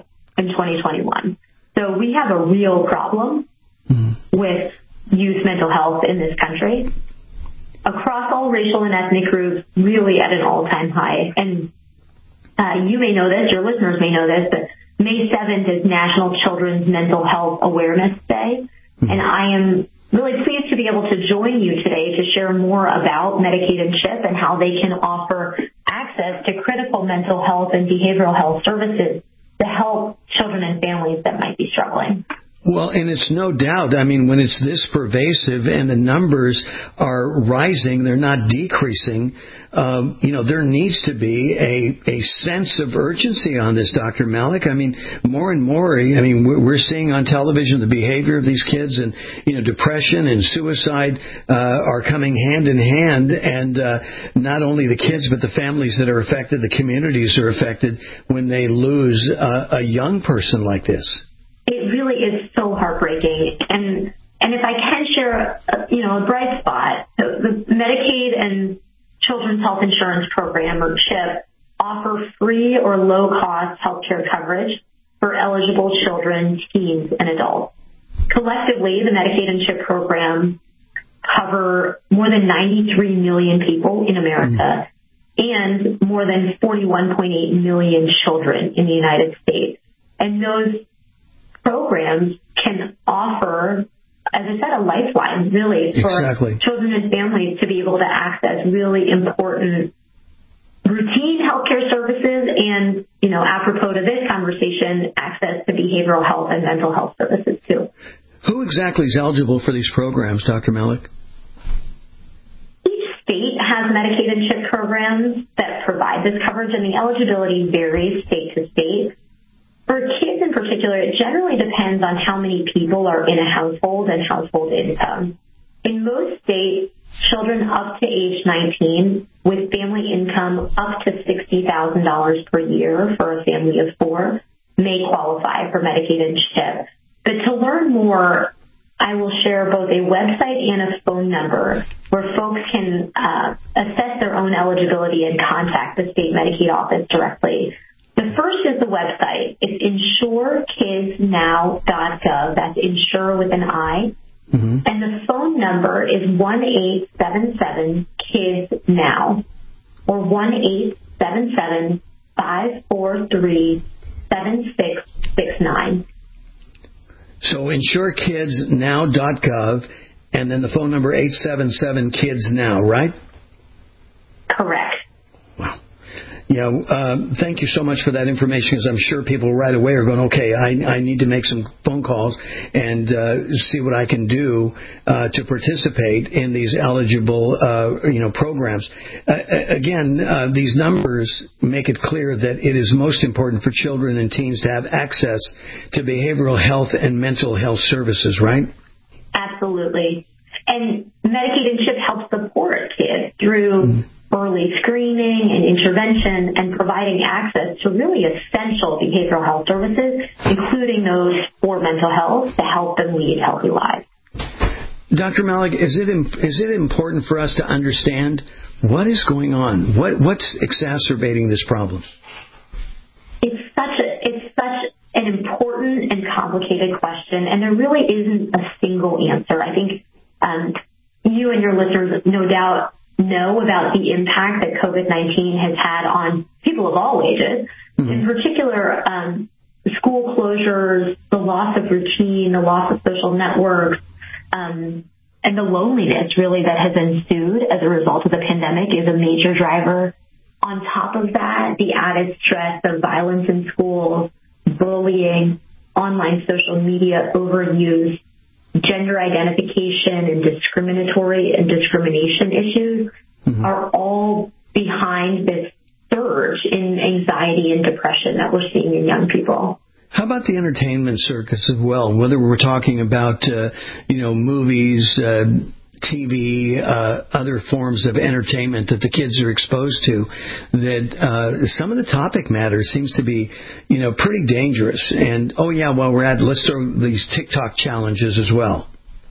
in twenty twenty-one. So we have a real problem mm. with youth mental health in this country across all racial and ethnic groups, really at an all-time high. And uh, you may know this, your listeners may know this, but May seventh is National Children's Mental Health Awareness Day. Mm. And I am really pleased to be able to join you today to share more about Medicaid and CHIP and how they can offer access to critical mental health and behavioral health services to help children and families that might be struggling. Well, and it's no doubt, I mean, when it's this pervasive and the numbers are rising, they're not decreasing, um, you know, there needs to be a, a sense of urgency on this, Doctor Malik. I mean, more and more, I mean, we're seeing on television the behavior of these kids, and, you know, depression and suicide uh, are coming hand in hand, and uh, not only the kids, but the families that are affected, the communities are affected when they lose uh, a young person like this. It really is so heartbreaking. And and if I can share, a, you know, a bright spot, the Medicaid and Children's Health Insurance Program, or CHIP, offer free or low-cost health care coverage for eligible children, teens, and adults. Collectively, the Medicaid and CHIP program cover more than ninety-three million people in America mm. and more than forty-one point eight million children in the United States. And those programs can offer, as I said, a lifeline, really, for exactly. children and families to be able to access really important routine healthcare services and, you know, apropos to this conversation, access to behavioral health and mental health services, too. Who exactly is eligible for these programs, Doctor Malik? Each state has Medicaid and CHIP programs that provide this coverage, and the eligibility varies state to state. For kids in particular, it generally depends on how many people are in a household and household income. In most states, children up to age nineteen with family income up to sixty thousand dollars per year for a family of four may qualify for Medicaid and CHIP. But to learn more, I will share both a website and a phone number where folks can uh, assess their own eligibility and contact the state Medicaid office directly. The first is the website. It's insure kids now dot gov. That's insure with an I. Mm-hmm. And the phone number is one eight seven seven kids now, or one eight seven seven five four three seven six six nine. So insure kids now dot gov, and then the phone number eight seven seven kids now, right? Correct. Wow. Yeah, um, thank you so much for that information, because I'm sure people right away are going, okay, I, I need to make some phone calls and uh, see what I can do uh, to participate in these eligible, uh, you know, programs. Uh, again, uh, these numbers make it clear that it is most important for children and teens to have access to behavioral health and mental health services, right? Absolutely. And Medicaid and CHIP help support kids through mm. early screening and intervention and providing access to really essential behavioral health services, including those for mental health, to help them lead healthy lives. Doctor Malik, is it is it important for us to understand what is going on? What what's exacerbating this problem? It's such a it's such an important and complicated question, and there really isn't a single answer. I think um, you and your listeners, no doubt, know about the impact that COVID nineteen has had on people of all ages. Mm-hmm. In particular, um, school closures, the loss of routine, the loss of social networks, um, and the loneliness really that has ensued as a result of the pandemic is a major driver. On top of that, the added stress of violence in schools, bullying, online social media overuse, gender identification and discriminatory and discrimination issues mm-hmm. are all behind this surge in anxiety and depression that we're seeing in young people. How about the entertainment circus as well? Whether we're talking about, uh, you know, movies, uh, T V, uh, other forms of entertainment that the kids are exposed to, that uh, some of the topic matter seems to be, you know, pretty dangerous. And, oh, yeah, while we're at it, let's throw these TikTok challenges as well.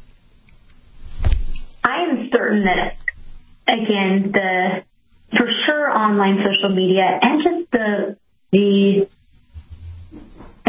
I am certain that, again, the for sure online social media and just the the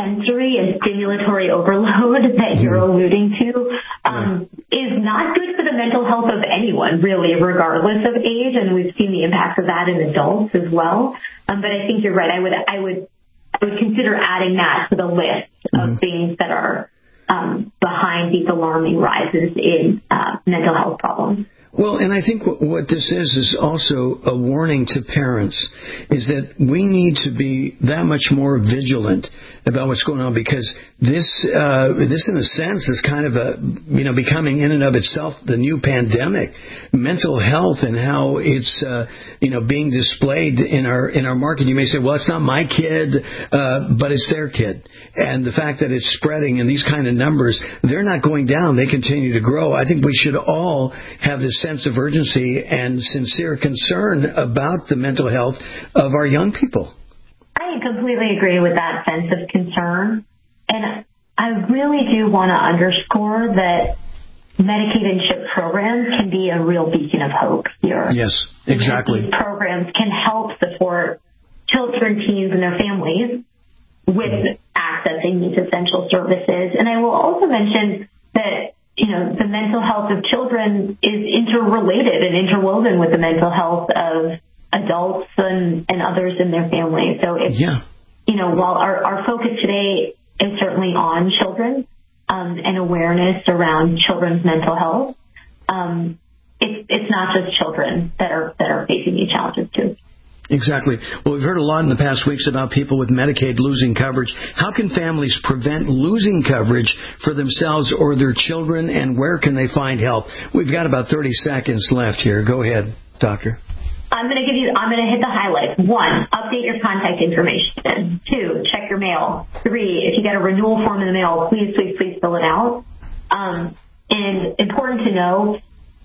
sensory and stimulatory overload that you're alluding to um, is not good for the mental health of anyone, really, regardless of age. And we've seen the impact of that in adults as well. Um, but I think you're right. I would, I would, I would consider adding that to the list of things that are um, behind these alarming rises in uh, mental health problems. Well, and I think what this is is also a warning to parents, is that we need to be that much more vigilant about what's going on, because this, uh, this in a sense is kind of a, you know, becoming in and of itself the new pandemic. Mental health and how it's, uh, you know, being displayed in our in our market. You may say, well, it's not my kid, uh, but it's their kid, and the fact that it's spreading in these kind of numbers, they're not going down; they continue to grow. I think we should all have this sense of urgency and sincere concern about the mental health of our young people. I completely agree with that sense of concern. And I really do want to underscore that Medicaid and CHIP programs can be a real beacon of hope here. Yes, exactly. These programs can help support children, teens, and their families with accessing these essential services. And I will also mention that, you know, the mental health of children is interrelated and interwoven with the mental health of adults and, and others in their families. So if, yeah. you know, while our, our focus today is certainly on children um, and awareness around children's mental health, um, it's it's not just children that are that are facing these challenges too. Exactly. Well, we've heard a lot in the past weeks about people with Medicaid losing coverage. How can families prevent losing coverage for themselves or their children, and where can they find help? We've got about thirty seconds left here. Go ahead, Doctor. I'm going to give you, I'm going to hit the highlights. One, update your contact information. Two, check your mail. Three, if you get a renewal form in the mail, please, please, please fill it out. Um, and important to know,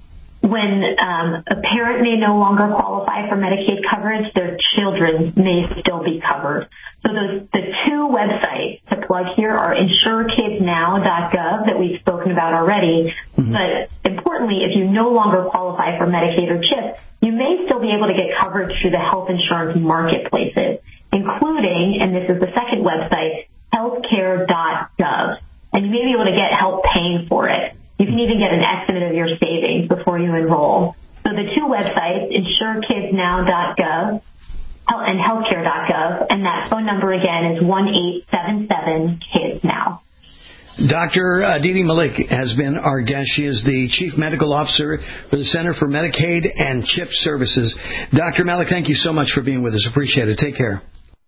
when um, a parent may no longer qualify for Medicaid coverage, their children may still be covered. So those, the two websites to plug here are insure kids now dot gov that we've spoken about already. Mm-hmm. But importantly, if you no longer qualify for Medicaid or CHIP, you may still be able to get coverage through the health insurance marketplaces, including, and this is the second website, healthcare dot gov. And you may be able to get help paying for it. You can even get an estimate of your savings before you enroll. So the two websites, insure kids now dot gov and healthcare dot gov, and that phone number again is one eight seven seven kids now. Doctor Aditi Malik has been our guest. She is the Chief Medical Officer for the Center for Medicaid and CHIP Services. Doctor Malik, thank you so much for being with us. Appreciate it. Take care.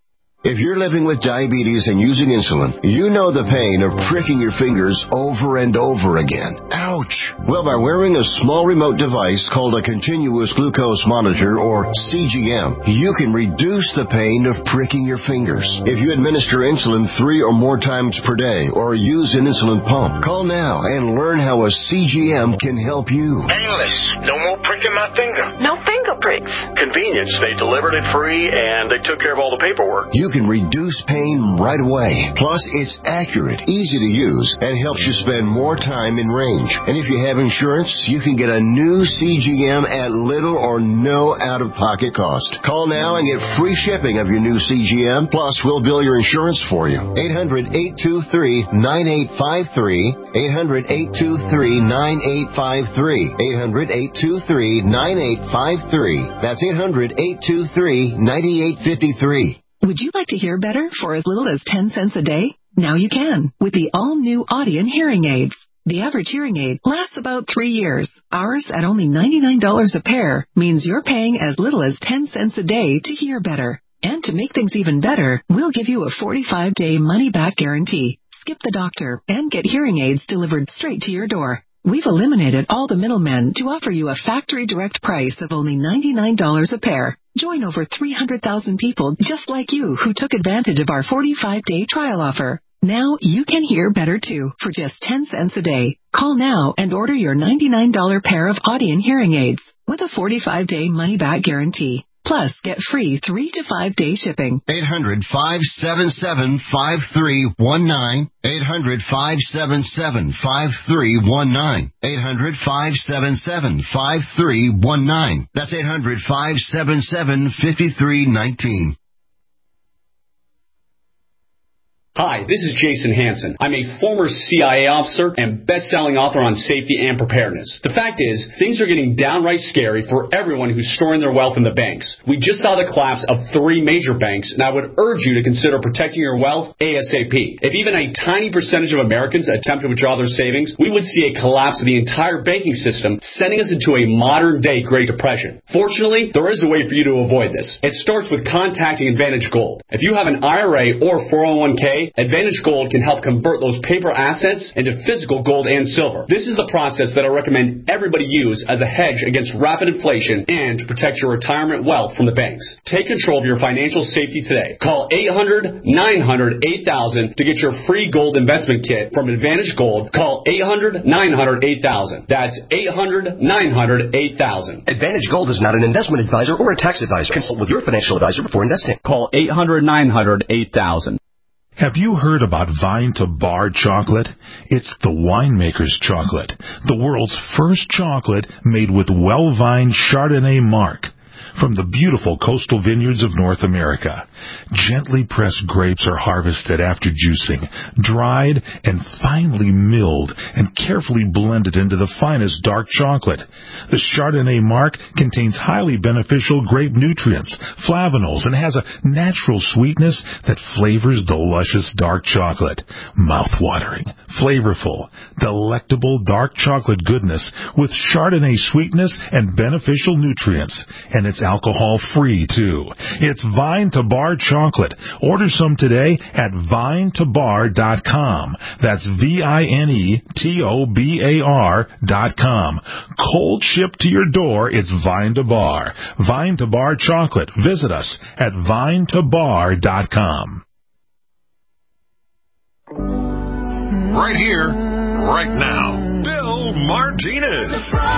If you're living with diabetes and using insulin, you know the pain of pricking your fingers over and over again. Ouch! Well, by wearing a small remote device called a continuous glucose monitor, or C G M, you can reduce the pain of pricking your fingers. If you administer insulin three or more times per day or use an insulin pump, call now and learn how a C G M can help you. Painless. No more pricking my finger. No finger pricks. Convenience. They delivered it free and they took care of all the paperwork. You can reduce pain right away. Plus, it's accurate, easy to use, and helps you spend more time in range. And if you have insurance, you can get a new C G M at little or no out-of-pocket cost. Call now and get free shipping of your new C G M. Plus, we'll bill your insurance for you. eight hundred, eight two three, nine eight five three. eight hundred, eight two three, nine eight five three. eight hundred, eight two three, nine eight five three. That's eight hundred, eight two three, nine eight five three. Would you like to hear better for as little as ten cents a day? Now you can with the all-new Audien hearing aids. The average hearing aid lasts about three years. Ours, at only ninety-nine dollars a pair, means you're paying as little as ten cents a day to hear better. And to make things even better, we'll give you a forty-five day money-back guarantee. Skip the doctor and get hearing aids delivered straight to your door. We've eliminated all the middlemen to offer you a factory direct price of only ninety-nine dollars a pair. Join over three hundred thousand people just like you who took advantage of our forty-five day trial offer. Now you can hear better too for just ten cents a day. Call now and order your ninety-nine dollars pair of Audien hearing aids with a forty-five day money-back guarantee. Plus, get free three to five day shipping. eight hundred, five seven seven, five three one nine. eight hundred, five seven seven, five three one nine. eight hundred, five seven seven, five three one nine. That's eight hundred, five seven seven, five three one nine. Hi, this is Jason Hansen. I'm a former C I A officer and best-selling author on safety and preparedness. The fact is, things are getting downright scary for everyone who's storing their wealth in the banks. We just saw the collapse of three major banks, and I would urge you to consider protecting your wealth ASAP. If even a tiny percentage of Americans attempt to withdraw their savings, we would see a collapse of the entire banking system, sending us into a modern-day Great Depression. Fortunately, there is a way for you to avoid this. It starts with contacting Advantage Gold. If you have an I R A or four oh one k, Advantage Gold can help convert those paper assets into physical gold and silver. This is the process that I recommend everybody use as a hedge against rapid inflation and to protect your retirement wealth from the banks. Take control of your financial safety today. Call eight hundred, nine hundred, eight thousand to get your free gold investment kit from Advantage Gold. Call eight hundred, nine hundred, eight thousand. That's eight hundred, nine hundred, eight thousand. Advantage Gold is not an investment advisor or a tax advisor. Consult with your financial advisor before investing. Call eight hundred, nine hundred, eight thousand. Have you heard about Vine to Bar chocolate? It's the winemaker's chocolate, the world's first chocolate made with well-vined Chardonnay marc from the beautiful coastal vineyards of North America. Gently pressed grapes are harvested after juicing, dried and finely milled and carefully blended into the finest dark chocolate. The Chardonnay marc contains highly beneficial grape nutrients, flavanols, and has a natural sweetness that flavors the luscious dark chocolate. Mouth-watering, flavorful, delectable dark chocolate goodness with Chardonnay sweetness and beneficial nutrients. And it's alcohol-free, too. It's Vine to Bar chocolate. Order some today at vine to bar dot com. That's V I N E T O B A R dot com. Cold shipped to your door, it's Vine to Bar. Vine to Bar chocolate. Visit us at vine to bar dot com. Right here, right now, Bill Martinez.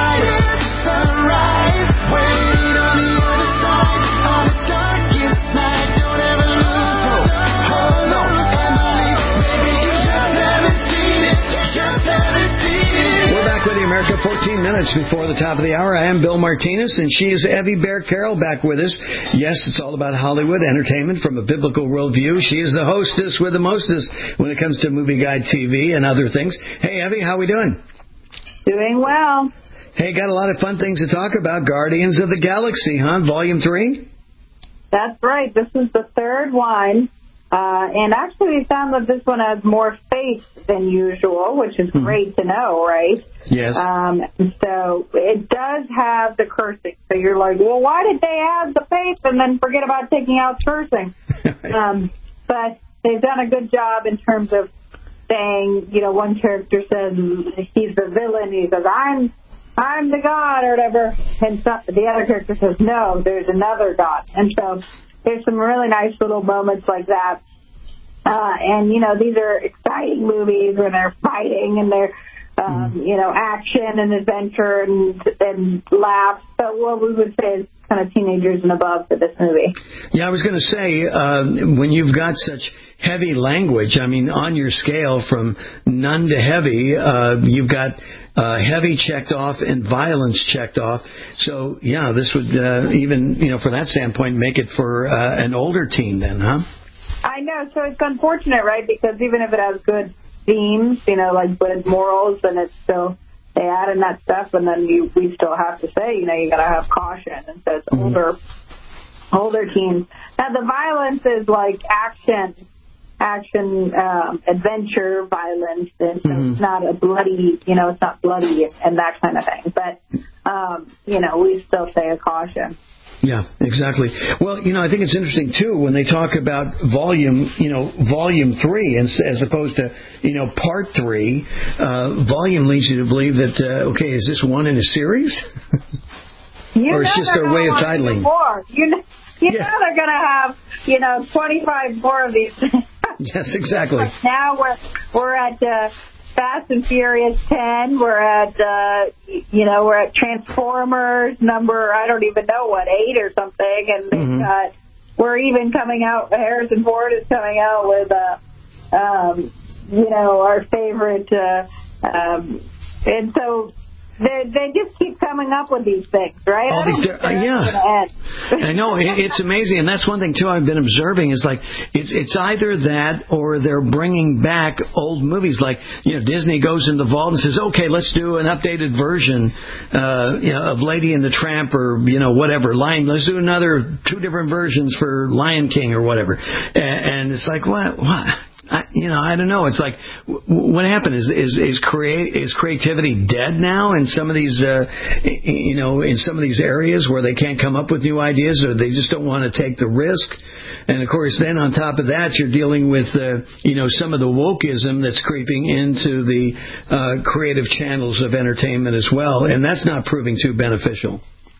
We're back with you, America, fourteen minutes before the top of the hour. I am Bill Martinez, and she is Evie Bear Carroll back with us. Yes, it's all about Hollywood entertainment from a biblical worldview. She is the hostess with the mostest when it comes to Movie Guide T V and other things. Hey, Evie, how we doing? Doing well. Hey, got a lot of fun things to talk about. Guardians of the Galaxy, huh? Volume three? That's right. This is the third one. Uh, and actually, we found that this one has more faith than usual, which is mm-hmm. great to know, right? Yes. Um, so it does have the cursing. So you're like, well, why did they add the faith and then forget about taking out cursing? um, but they've done a good job in terms of saying, you know, one character says he's the villain. He says, I'm I'm the God or whatever. And so the other character says, no, there's another God. And so there's some really nice little moments like that. Uh, and, you know, these are exciting movies where they're fighting and they're, um, mm. you know, action and adventure and, and laughs. So what we would say is kind of teenagers and above for this movie. Yeah, I was going to say, uh, when you've got such heavy language, I mean, on your scale from none to heavy, uh, you've got uh, heavy checked off and violence checked off. So, yeah, this would uh, even, you know, for that standpoint, make it for uh, an older teen then, huh? I know. So it's unfortunate, right? Because even if it has good themes, you know, like good morals, then it's still, they add in that stuff, and then you, we still have to say, you know, you got to have caution. And so it's mm-hmm. older, older teens. Now, the violence is like action, action, um, adventure violence, and so mm-hmm. it's not a bloody, you know, it's not bloody and, and that kind of thing. But, um, you know, we still say a caution. Yeah, exactly. Well, you know, I think it's interesting, too, when they talk about volume, you know, volume three, and as opposed to, you know, part three, uh, volume leads you to believe that, uh, okay, is this one in a series? You or it's just their way of titling? More. You know, you yeah. know they're going to have, you know, twenty-five more of these. Yes, exactly. Now we're, we're at... Uh, Fast and Furious ten. We're at, uh, you know, we're at Transformers number, I don't even know what, eight or something. And mm-hmm. uh, we're even coming out, Harrison Ford is coming out with, uh, um, you know, our favorite. Uh, um, and so They, they just keep coming up with these things, right? All these, uh, yeah. I know it, it's amazing, and that's one thing too I've been observing is like it's it's either that or they're bringing back old movies. Like you know, Disney goes in the vault and says, "Okay, let's do an updated version uh, you know, of Lady and the Tramp or you know whatever Lion. Let's do another two different versions for Lion King or whatever." And, and it's like what what. I, you know, I don't know. It's like, what happened is is is create is creativity dead now in some of these, uh, you know, in some of these areas where they can't come up with new ideas or they just don't want to take the risk. And of course, then on top of that, you're dealing with, uh, you know, some of the wokeism that's creeping into the uh, creative channels of entertainment as well, and that's not proving too beneficial.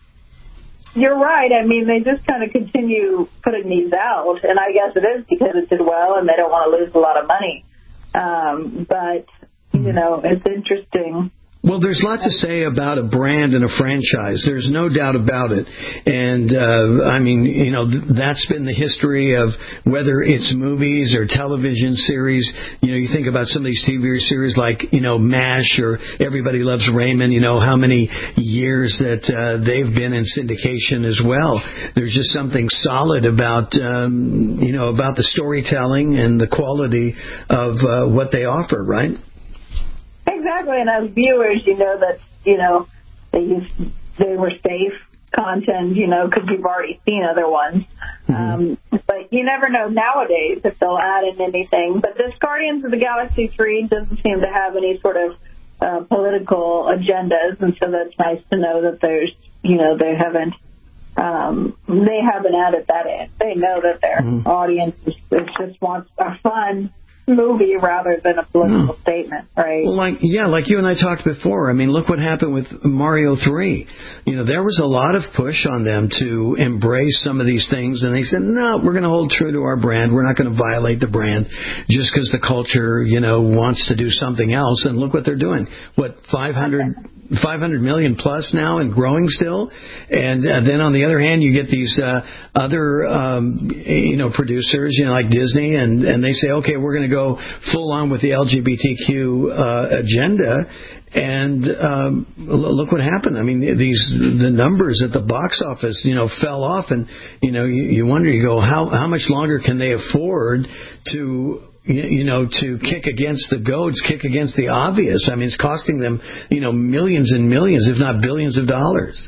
You're right. I mean, they just kind of continue putting these out, and I guess it is because it did well and they don't want to lose a lot of money. Um, but, you know, it's interesting. Well, there's a lot to say about a brand and a franchise. There's no doubt about it. And, uh, I mean, you know, th- that's been the history of whether it's movies or television series. You know, you think about some of these T V series like, you know, MASH or Everybody Loves Raymond, you know, how many years that uh, they've been in syndication as well. There's just something solid about, um, you know, about the storytelling and the quality of uh, what they offer, right? Exactly, and as viewers, you know that, you know, they used, they were safe content, you know, because you've already seen other ones. Mm-hmm. Um, but you never know nowadays if they'll add in anything. But this Guardians of the Galaxy three doesn't seem to have any sort of uh, political agendas, and so that's nice to know that there's, you know, they haven't, um, they haven't added that in. They know that their mm-hmm. audience is, is just wants a fun movie rather than a political no. statement, right? Well, like yeah, like you and I talked before. I mean, look what happened with Mario three. You know, there was a lot of push on them to embrace some of these things, and they said, no, we're going to hold true to our brand. We're not going to violate the brand just because the culture, you know, wants to do something else. And look what they're doing. What, five hundred five hundred million plus now and growing still. And uh, then on the other hand, you get these uh, other, um, you know, producers, you know, like Disney, and, and they say, okay, we're going to go full on with the L G B T Q uh, agenda. And um, look what happened. I mean, these the numbers at the box office, you know, fell off, and you know, you, you wonder, you go, how how much longer can they afford to, you know, to kick against the goads, kick against the obvious? I mean, it's costing them, you know, millions and millions, if not billions of dollars.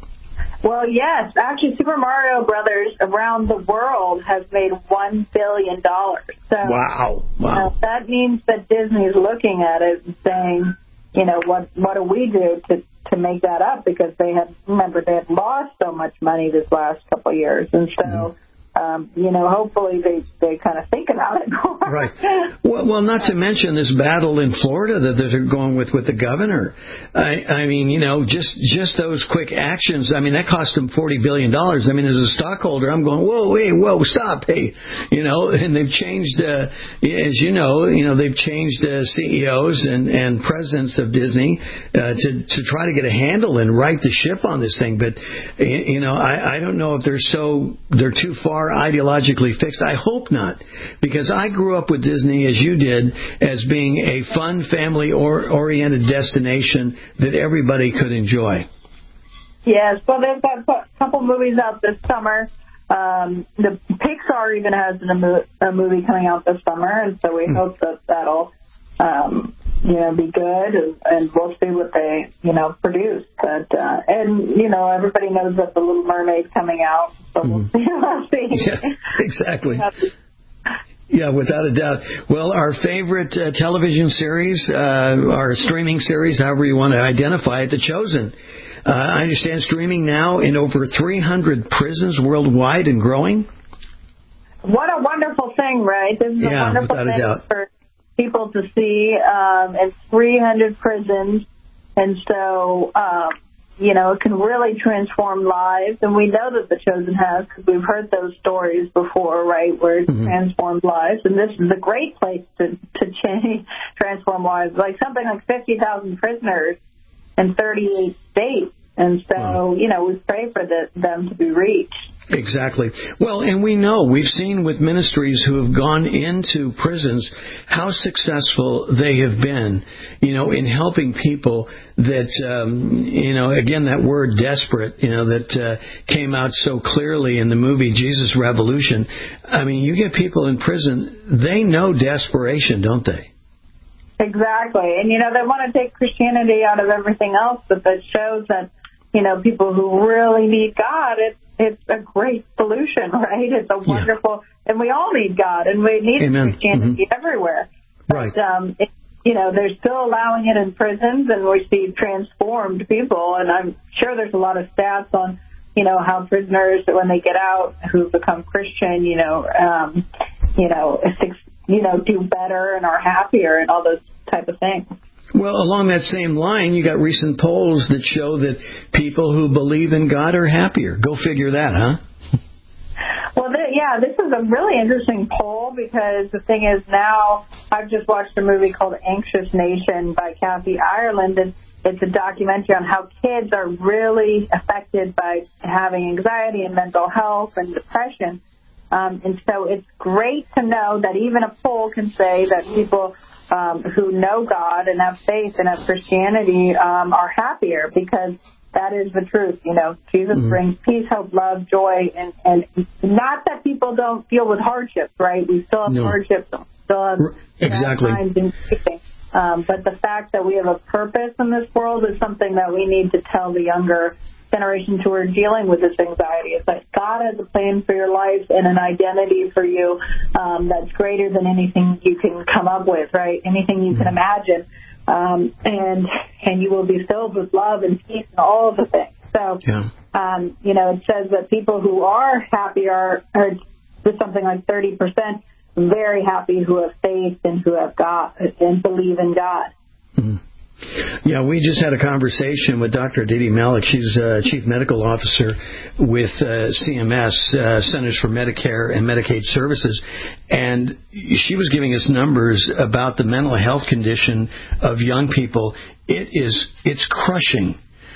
Well, yes. Actually, Super Mario Brothers around the world has made one billion dollars. So, wow. Wow. You know, that means that Disney is looking at it and saying, you know, what what do we do to, to make that up? Because they had, remember, they had lost so much money this last couple of years. And so, mm-hmm. um, you know, hopefully they, they kind of think about it more. Right. Well, well, not to mention this battle in Florida that they're going with with the governor. I, I mean, you know, just just those quick actions. I mean, that cost them forty billion dollars. I mean, as a stockholder, I'm going, whoa, hey, whoa, stop, hey, you know. And they've changed, uh, as you know, you know, they've changed uh, C E Os and, and presidents of Disney uh, to to try to get a handle and right the ship on this thing. But you know, I, I don't know if they're so they're too far ideologically fixed. I hope not, because I grew up with Disney, as you did, as being a fun, family-oriented destination that everybody could enjoy. Yes, well, they've got a couple movies out this summer. Um, the Pixar even has a, mo- a movie coming out this summer, and so we mm. hope that that'll, um, you know, be good, and, and we'll see what they, you know, produce. But uh, and you know, everybody knows that The Little Mermaid's coming out, so mm. we'll see. We'll see. Yeah, exactly. Yeah, without a doubt. Well, our favorite uh, television series, uh, our streaming series, however you want to identify it, The Chosen. Uh, I understand streaming now in over three hundred prisons worldwide and growing. What a wonderful thing, right? This is yeah, a wonderful without thing a doubt. for people to see um, in three hundred prisons. And so, um, you know, it can really transform lives. And we know that The Chosen has, because we've heard those stories before, right, where it's mm-hmm. transformed lives. And this is a great place to, to change, transform lives. Like something like fifty thousand prisoners in thirty-eight states. And so, wow. you know, we pray for the, them to be reached. Exactly. Well, and we know, we've seen with ministries who have gone into prisons how successful they have been, you know, in helping people that, um, you know, again, that word desperate, you know, that uh, came out so clearly in the movie Jesus Revolution. I mean, you get people in prison, they know desperation, don't they? Exactly. And, you know, they want to take Christianity out of everything else, but that shows that, you know, people who really need God, it's, it's a great solution, right? It's a wonderful, yeah. and we all need God, and we need Amen. Christianity mm-hmm. everywhere. Right. But, um, it, you know, they're still allowing it in prisons, and we see transformed people, and I'm sure there's a lot of stats on, you know, how prisoners, when they get out, who become Christian, you know, um, you know, you know, do better and are happier and all those type of things. Well, along that same line, you got recent polls that show that people who believe in God are happier. Go figure that, huh? Well, th- yeah, this is a really interesting poll because the thing is now I've just watched a movie called Anxious Nation by Kathy Ireland, and it's a documentary on how kids are really affected by having anxiety and mental health and depression. Um, and so it's great to know that even a poll can say that people um, who know God and have faith and have Christianity um, are happier, because that is the truth. You know, Jesus mm-hmm. brings peace, hope, love, joy, and, and not that people don't deal with hardships, right? We still have no. hardships, we still have exactly. times in keeping. Um, but the fact that we have a purpose in this world is something that we need to tell the younger generations who are dealing with this anxiety. It's like God has a plan for your life and an identity for you um, that's greater than anything you can come up with, right? Anything you can imagine. Um, and and you will be filled with love and peace and all of the things. So, yeah. um, you know, it says that people who are happy are, are with something like thirty percent very happy who have faith and who have God and believe in God. Mm-hmm. Yeah, we just had a conversation with Doctor Aditi Malik. She's uh, Chief Medical Officer with uh, C M S, uh, Centers for Medicare and Medicaid Services, and she was giving us numbers about the mental health condition of young people. It is, it's crushing.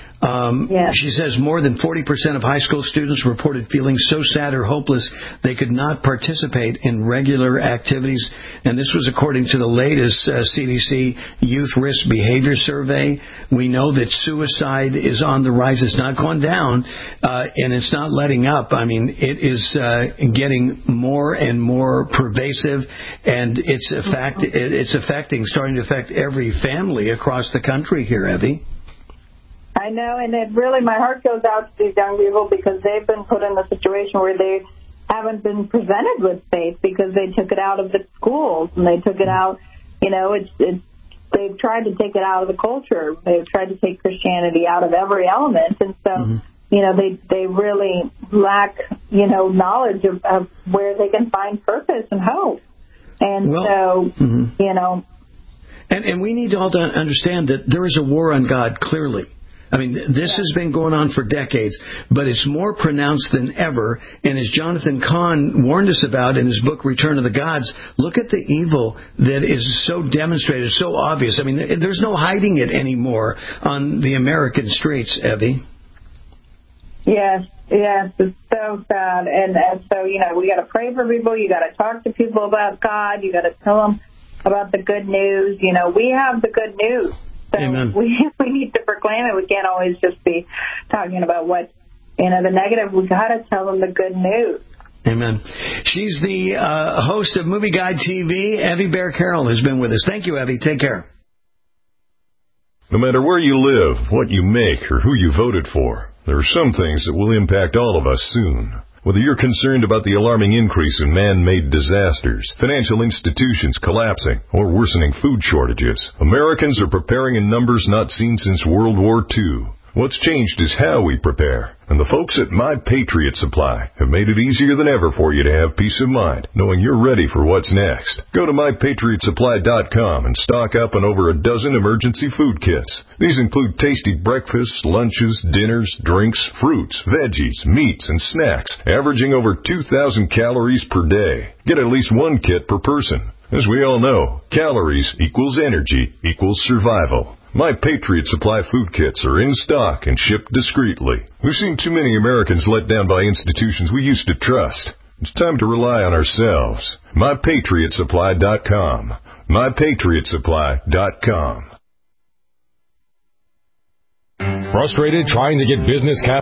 Um, yeah. She says more than forty percent of high school students reported feeling so sad or hopeless they could not participate in regular activities. And this was according to the latest uh, C D C Youth Risk Behavior Survey. We know that suicide is on the rise. It's not gone down, uh, and it's not letting up. I mean, it is uh, getting more and more pervasive, and it's, affect- it's affecting, starting to affect every family across the country here, Evie. I know, and it really, my heart goes out to these young people because they've been put in a situation where they haven't been presented with faith because they took it out of the schools and they took it out, you know, it's, it's, they've tried to take it out of the culture. They've tried to take Christianity out of every element. And so, mm-hmm. you know, they, they really lack, you know, knowledge of, of where they can find purpose and hope. And well, so, mm-hmm. you know. And, and we need to all to understand that there is a war on God, clearly. I mean, this has been going on for decades, but it's more pronounced than ever. And as Jonathan Cahn warned us about in his book, Return of the Gods, look at the evil that is so demonstrated, so obvious. I mean, there's no hiding it anymore on the American streets, Evie. Yes, yes, it's so sad. And, and so, you know, we got to pray for people. You got to talk to people about God. You got to tell them about the good news. You know, we have the good news. So Amen. we we need to proclaim it. We can't always just be talking about what, you know, the negative. We got to tell them the good news. Amen. She's the uh, host of Movie Guide T V. Evie Bear Carroll has been with us. Thank you, Evie. Take care. No matter where you live, what you make, or who you voted for, there are some things that will impact all of us soon. Whether you're concerned about the alarming increase in man-made disasters, financial institutions collapsing, or worsening food shortages, Americans are preparing in numbers not seen since World War Two. What's changed is how we prepare, and the folks at My Patriot Supply have made it easier than ever for you to have peace of mind, knowing you're ready for what's next. Go to my patriot supply dot com and stock up on over a dozen emergency food kits. These include tasty breakfasts, lunches, dinners, drinks, fruits, veggies, meats, and snacks, averaging over two thousand calories per day. Get at least one kit per person. As we all know, calories equals energy equals survival. My Patriot Supply food kits are in stock and shipped discreetly. We've seen too many Americans let down by institutions we used to trust. It's time to rely on ourselves. my patriot supply dot com. my patriot supply dot com. Frustrated trying to get business capital?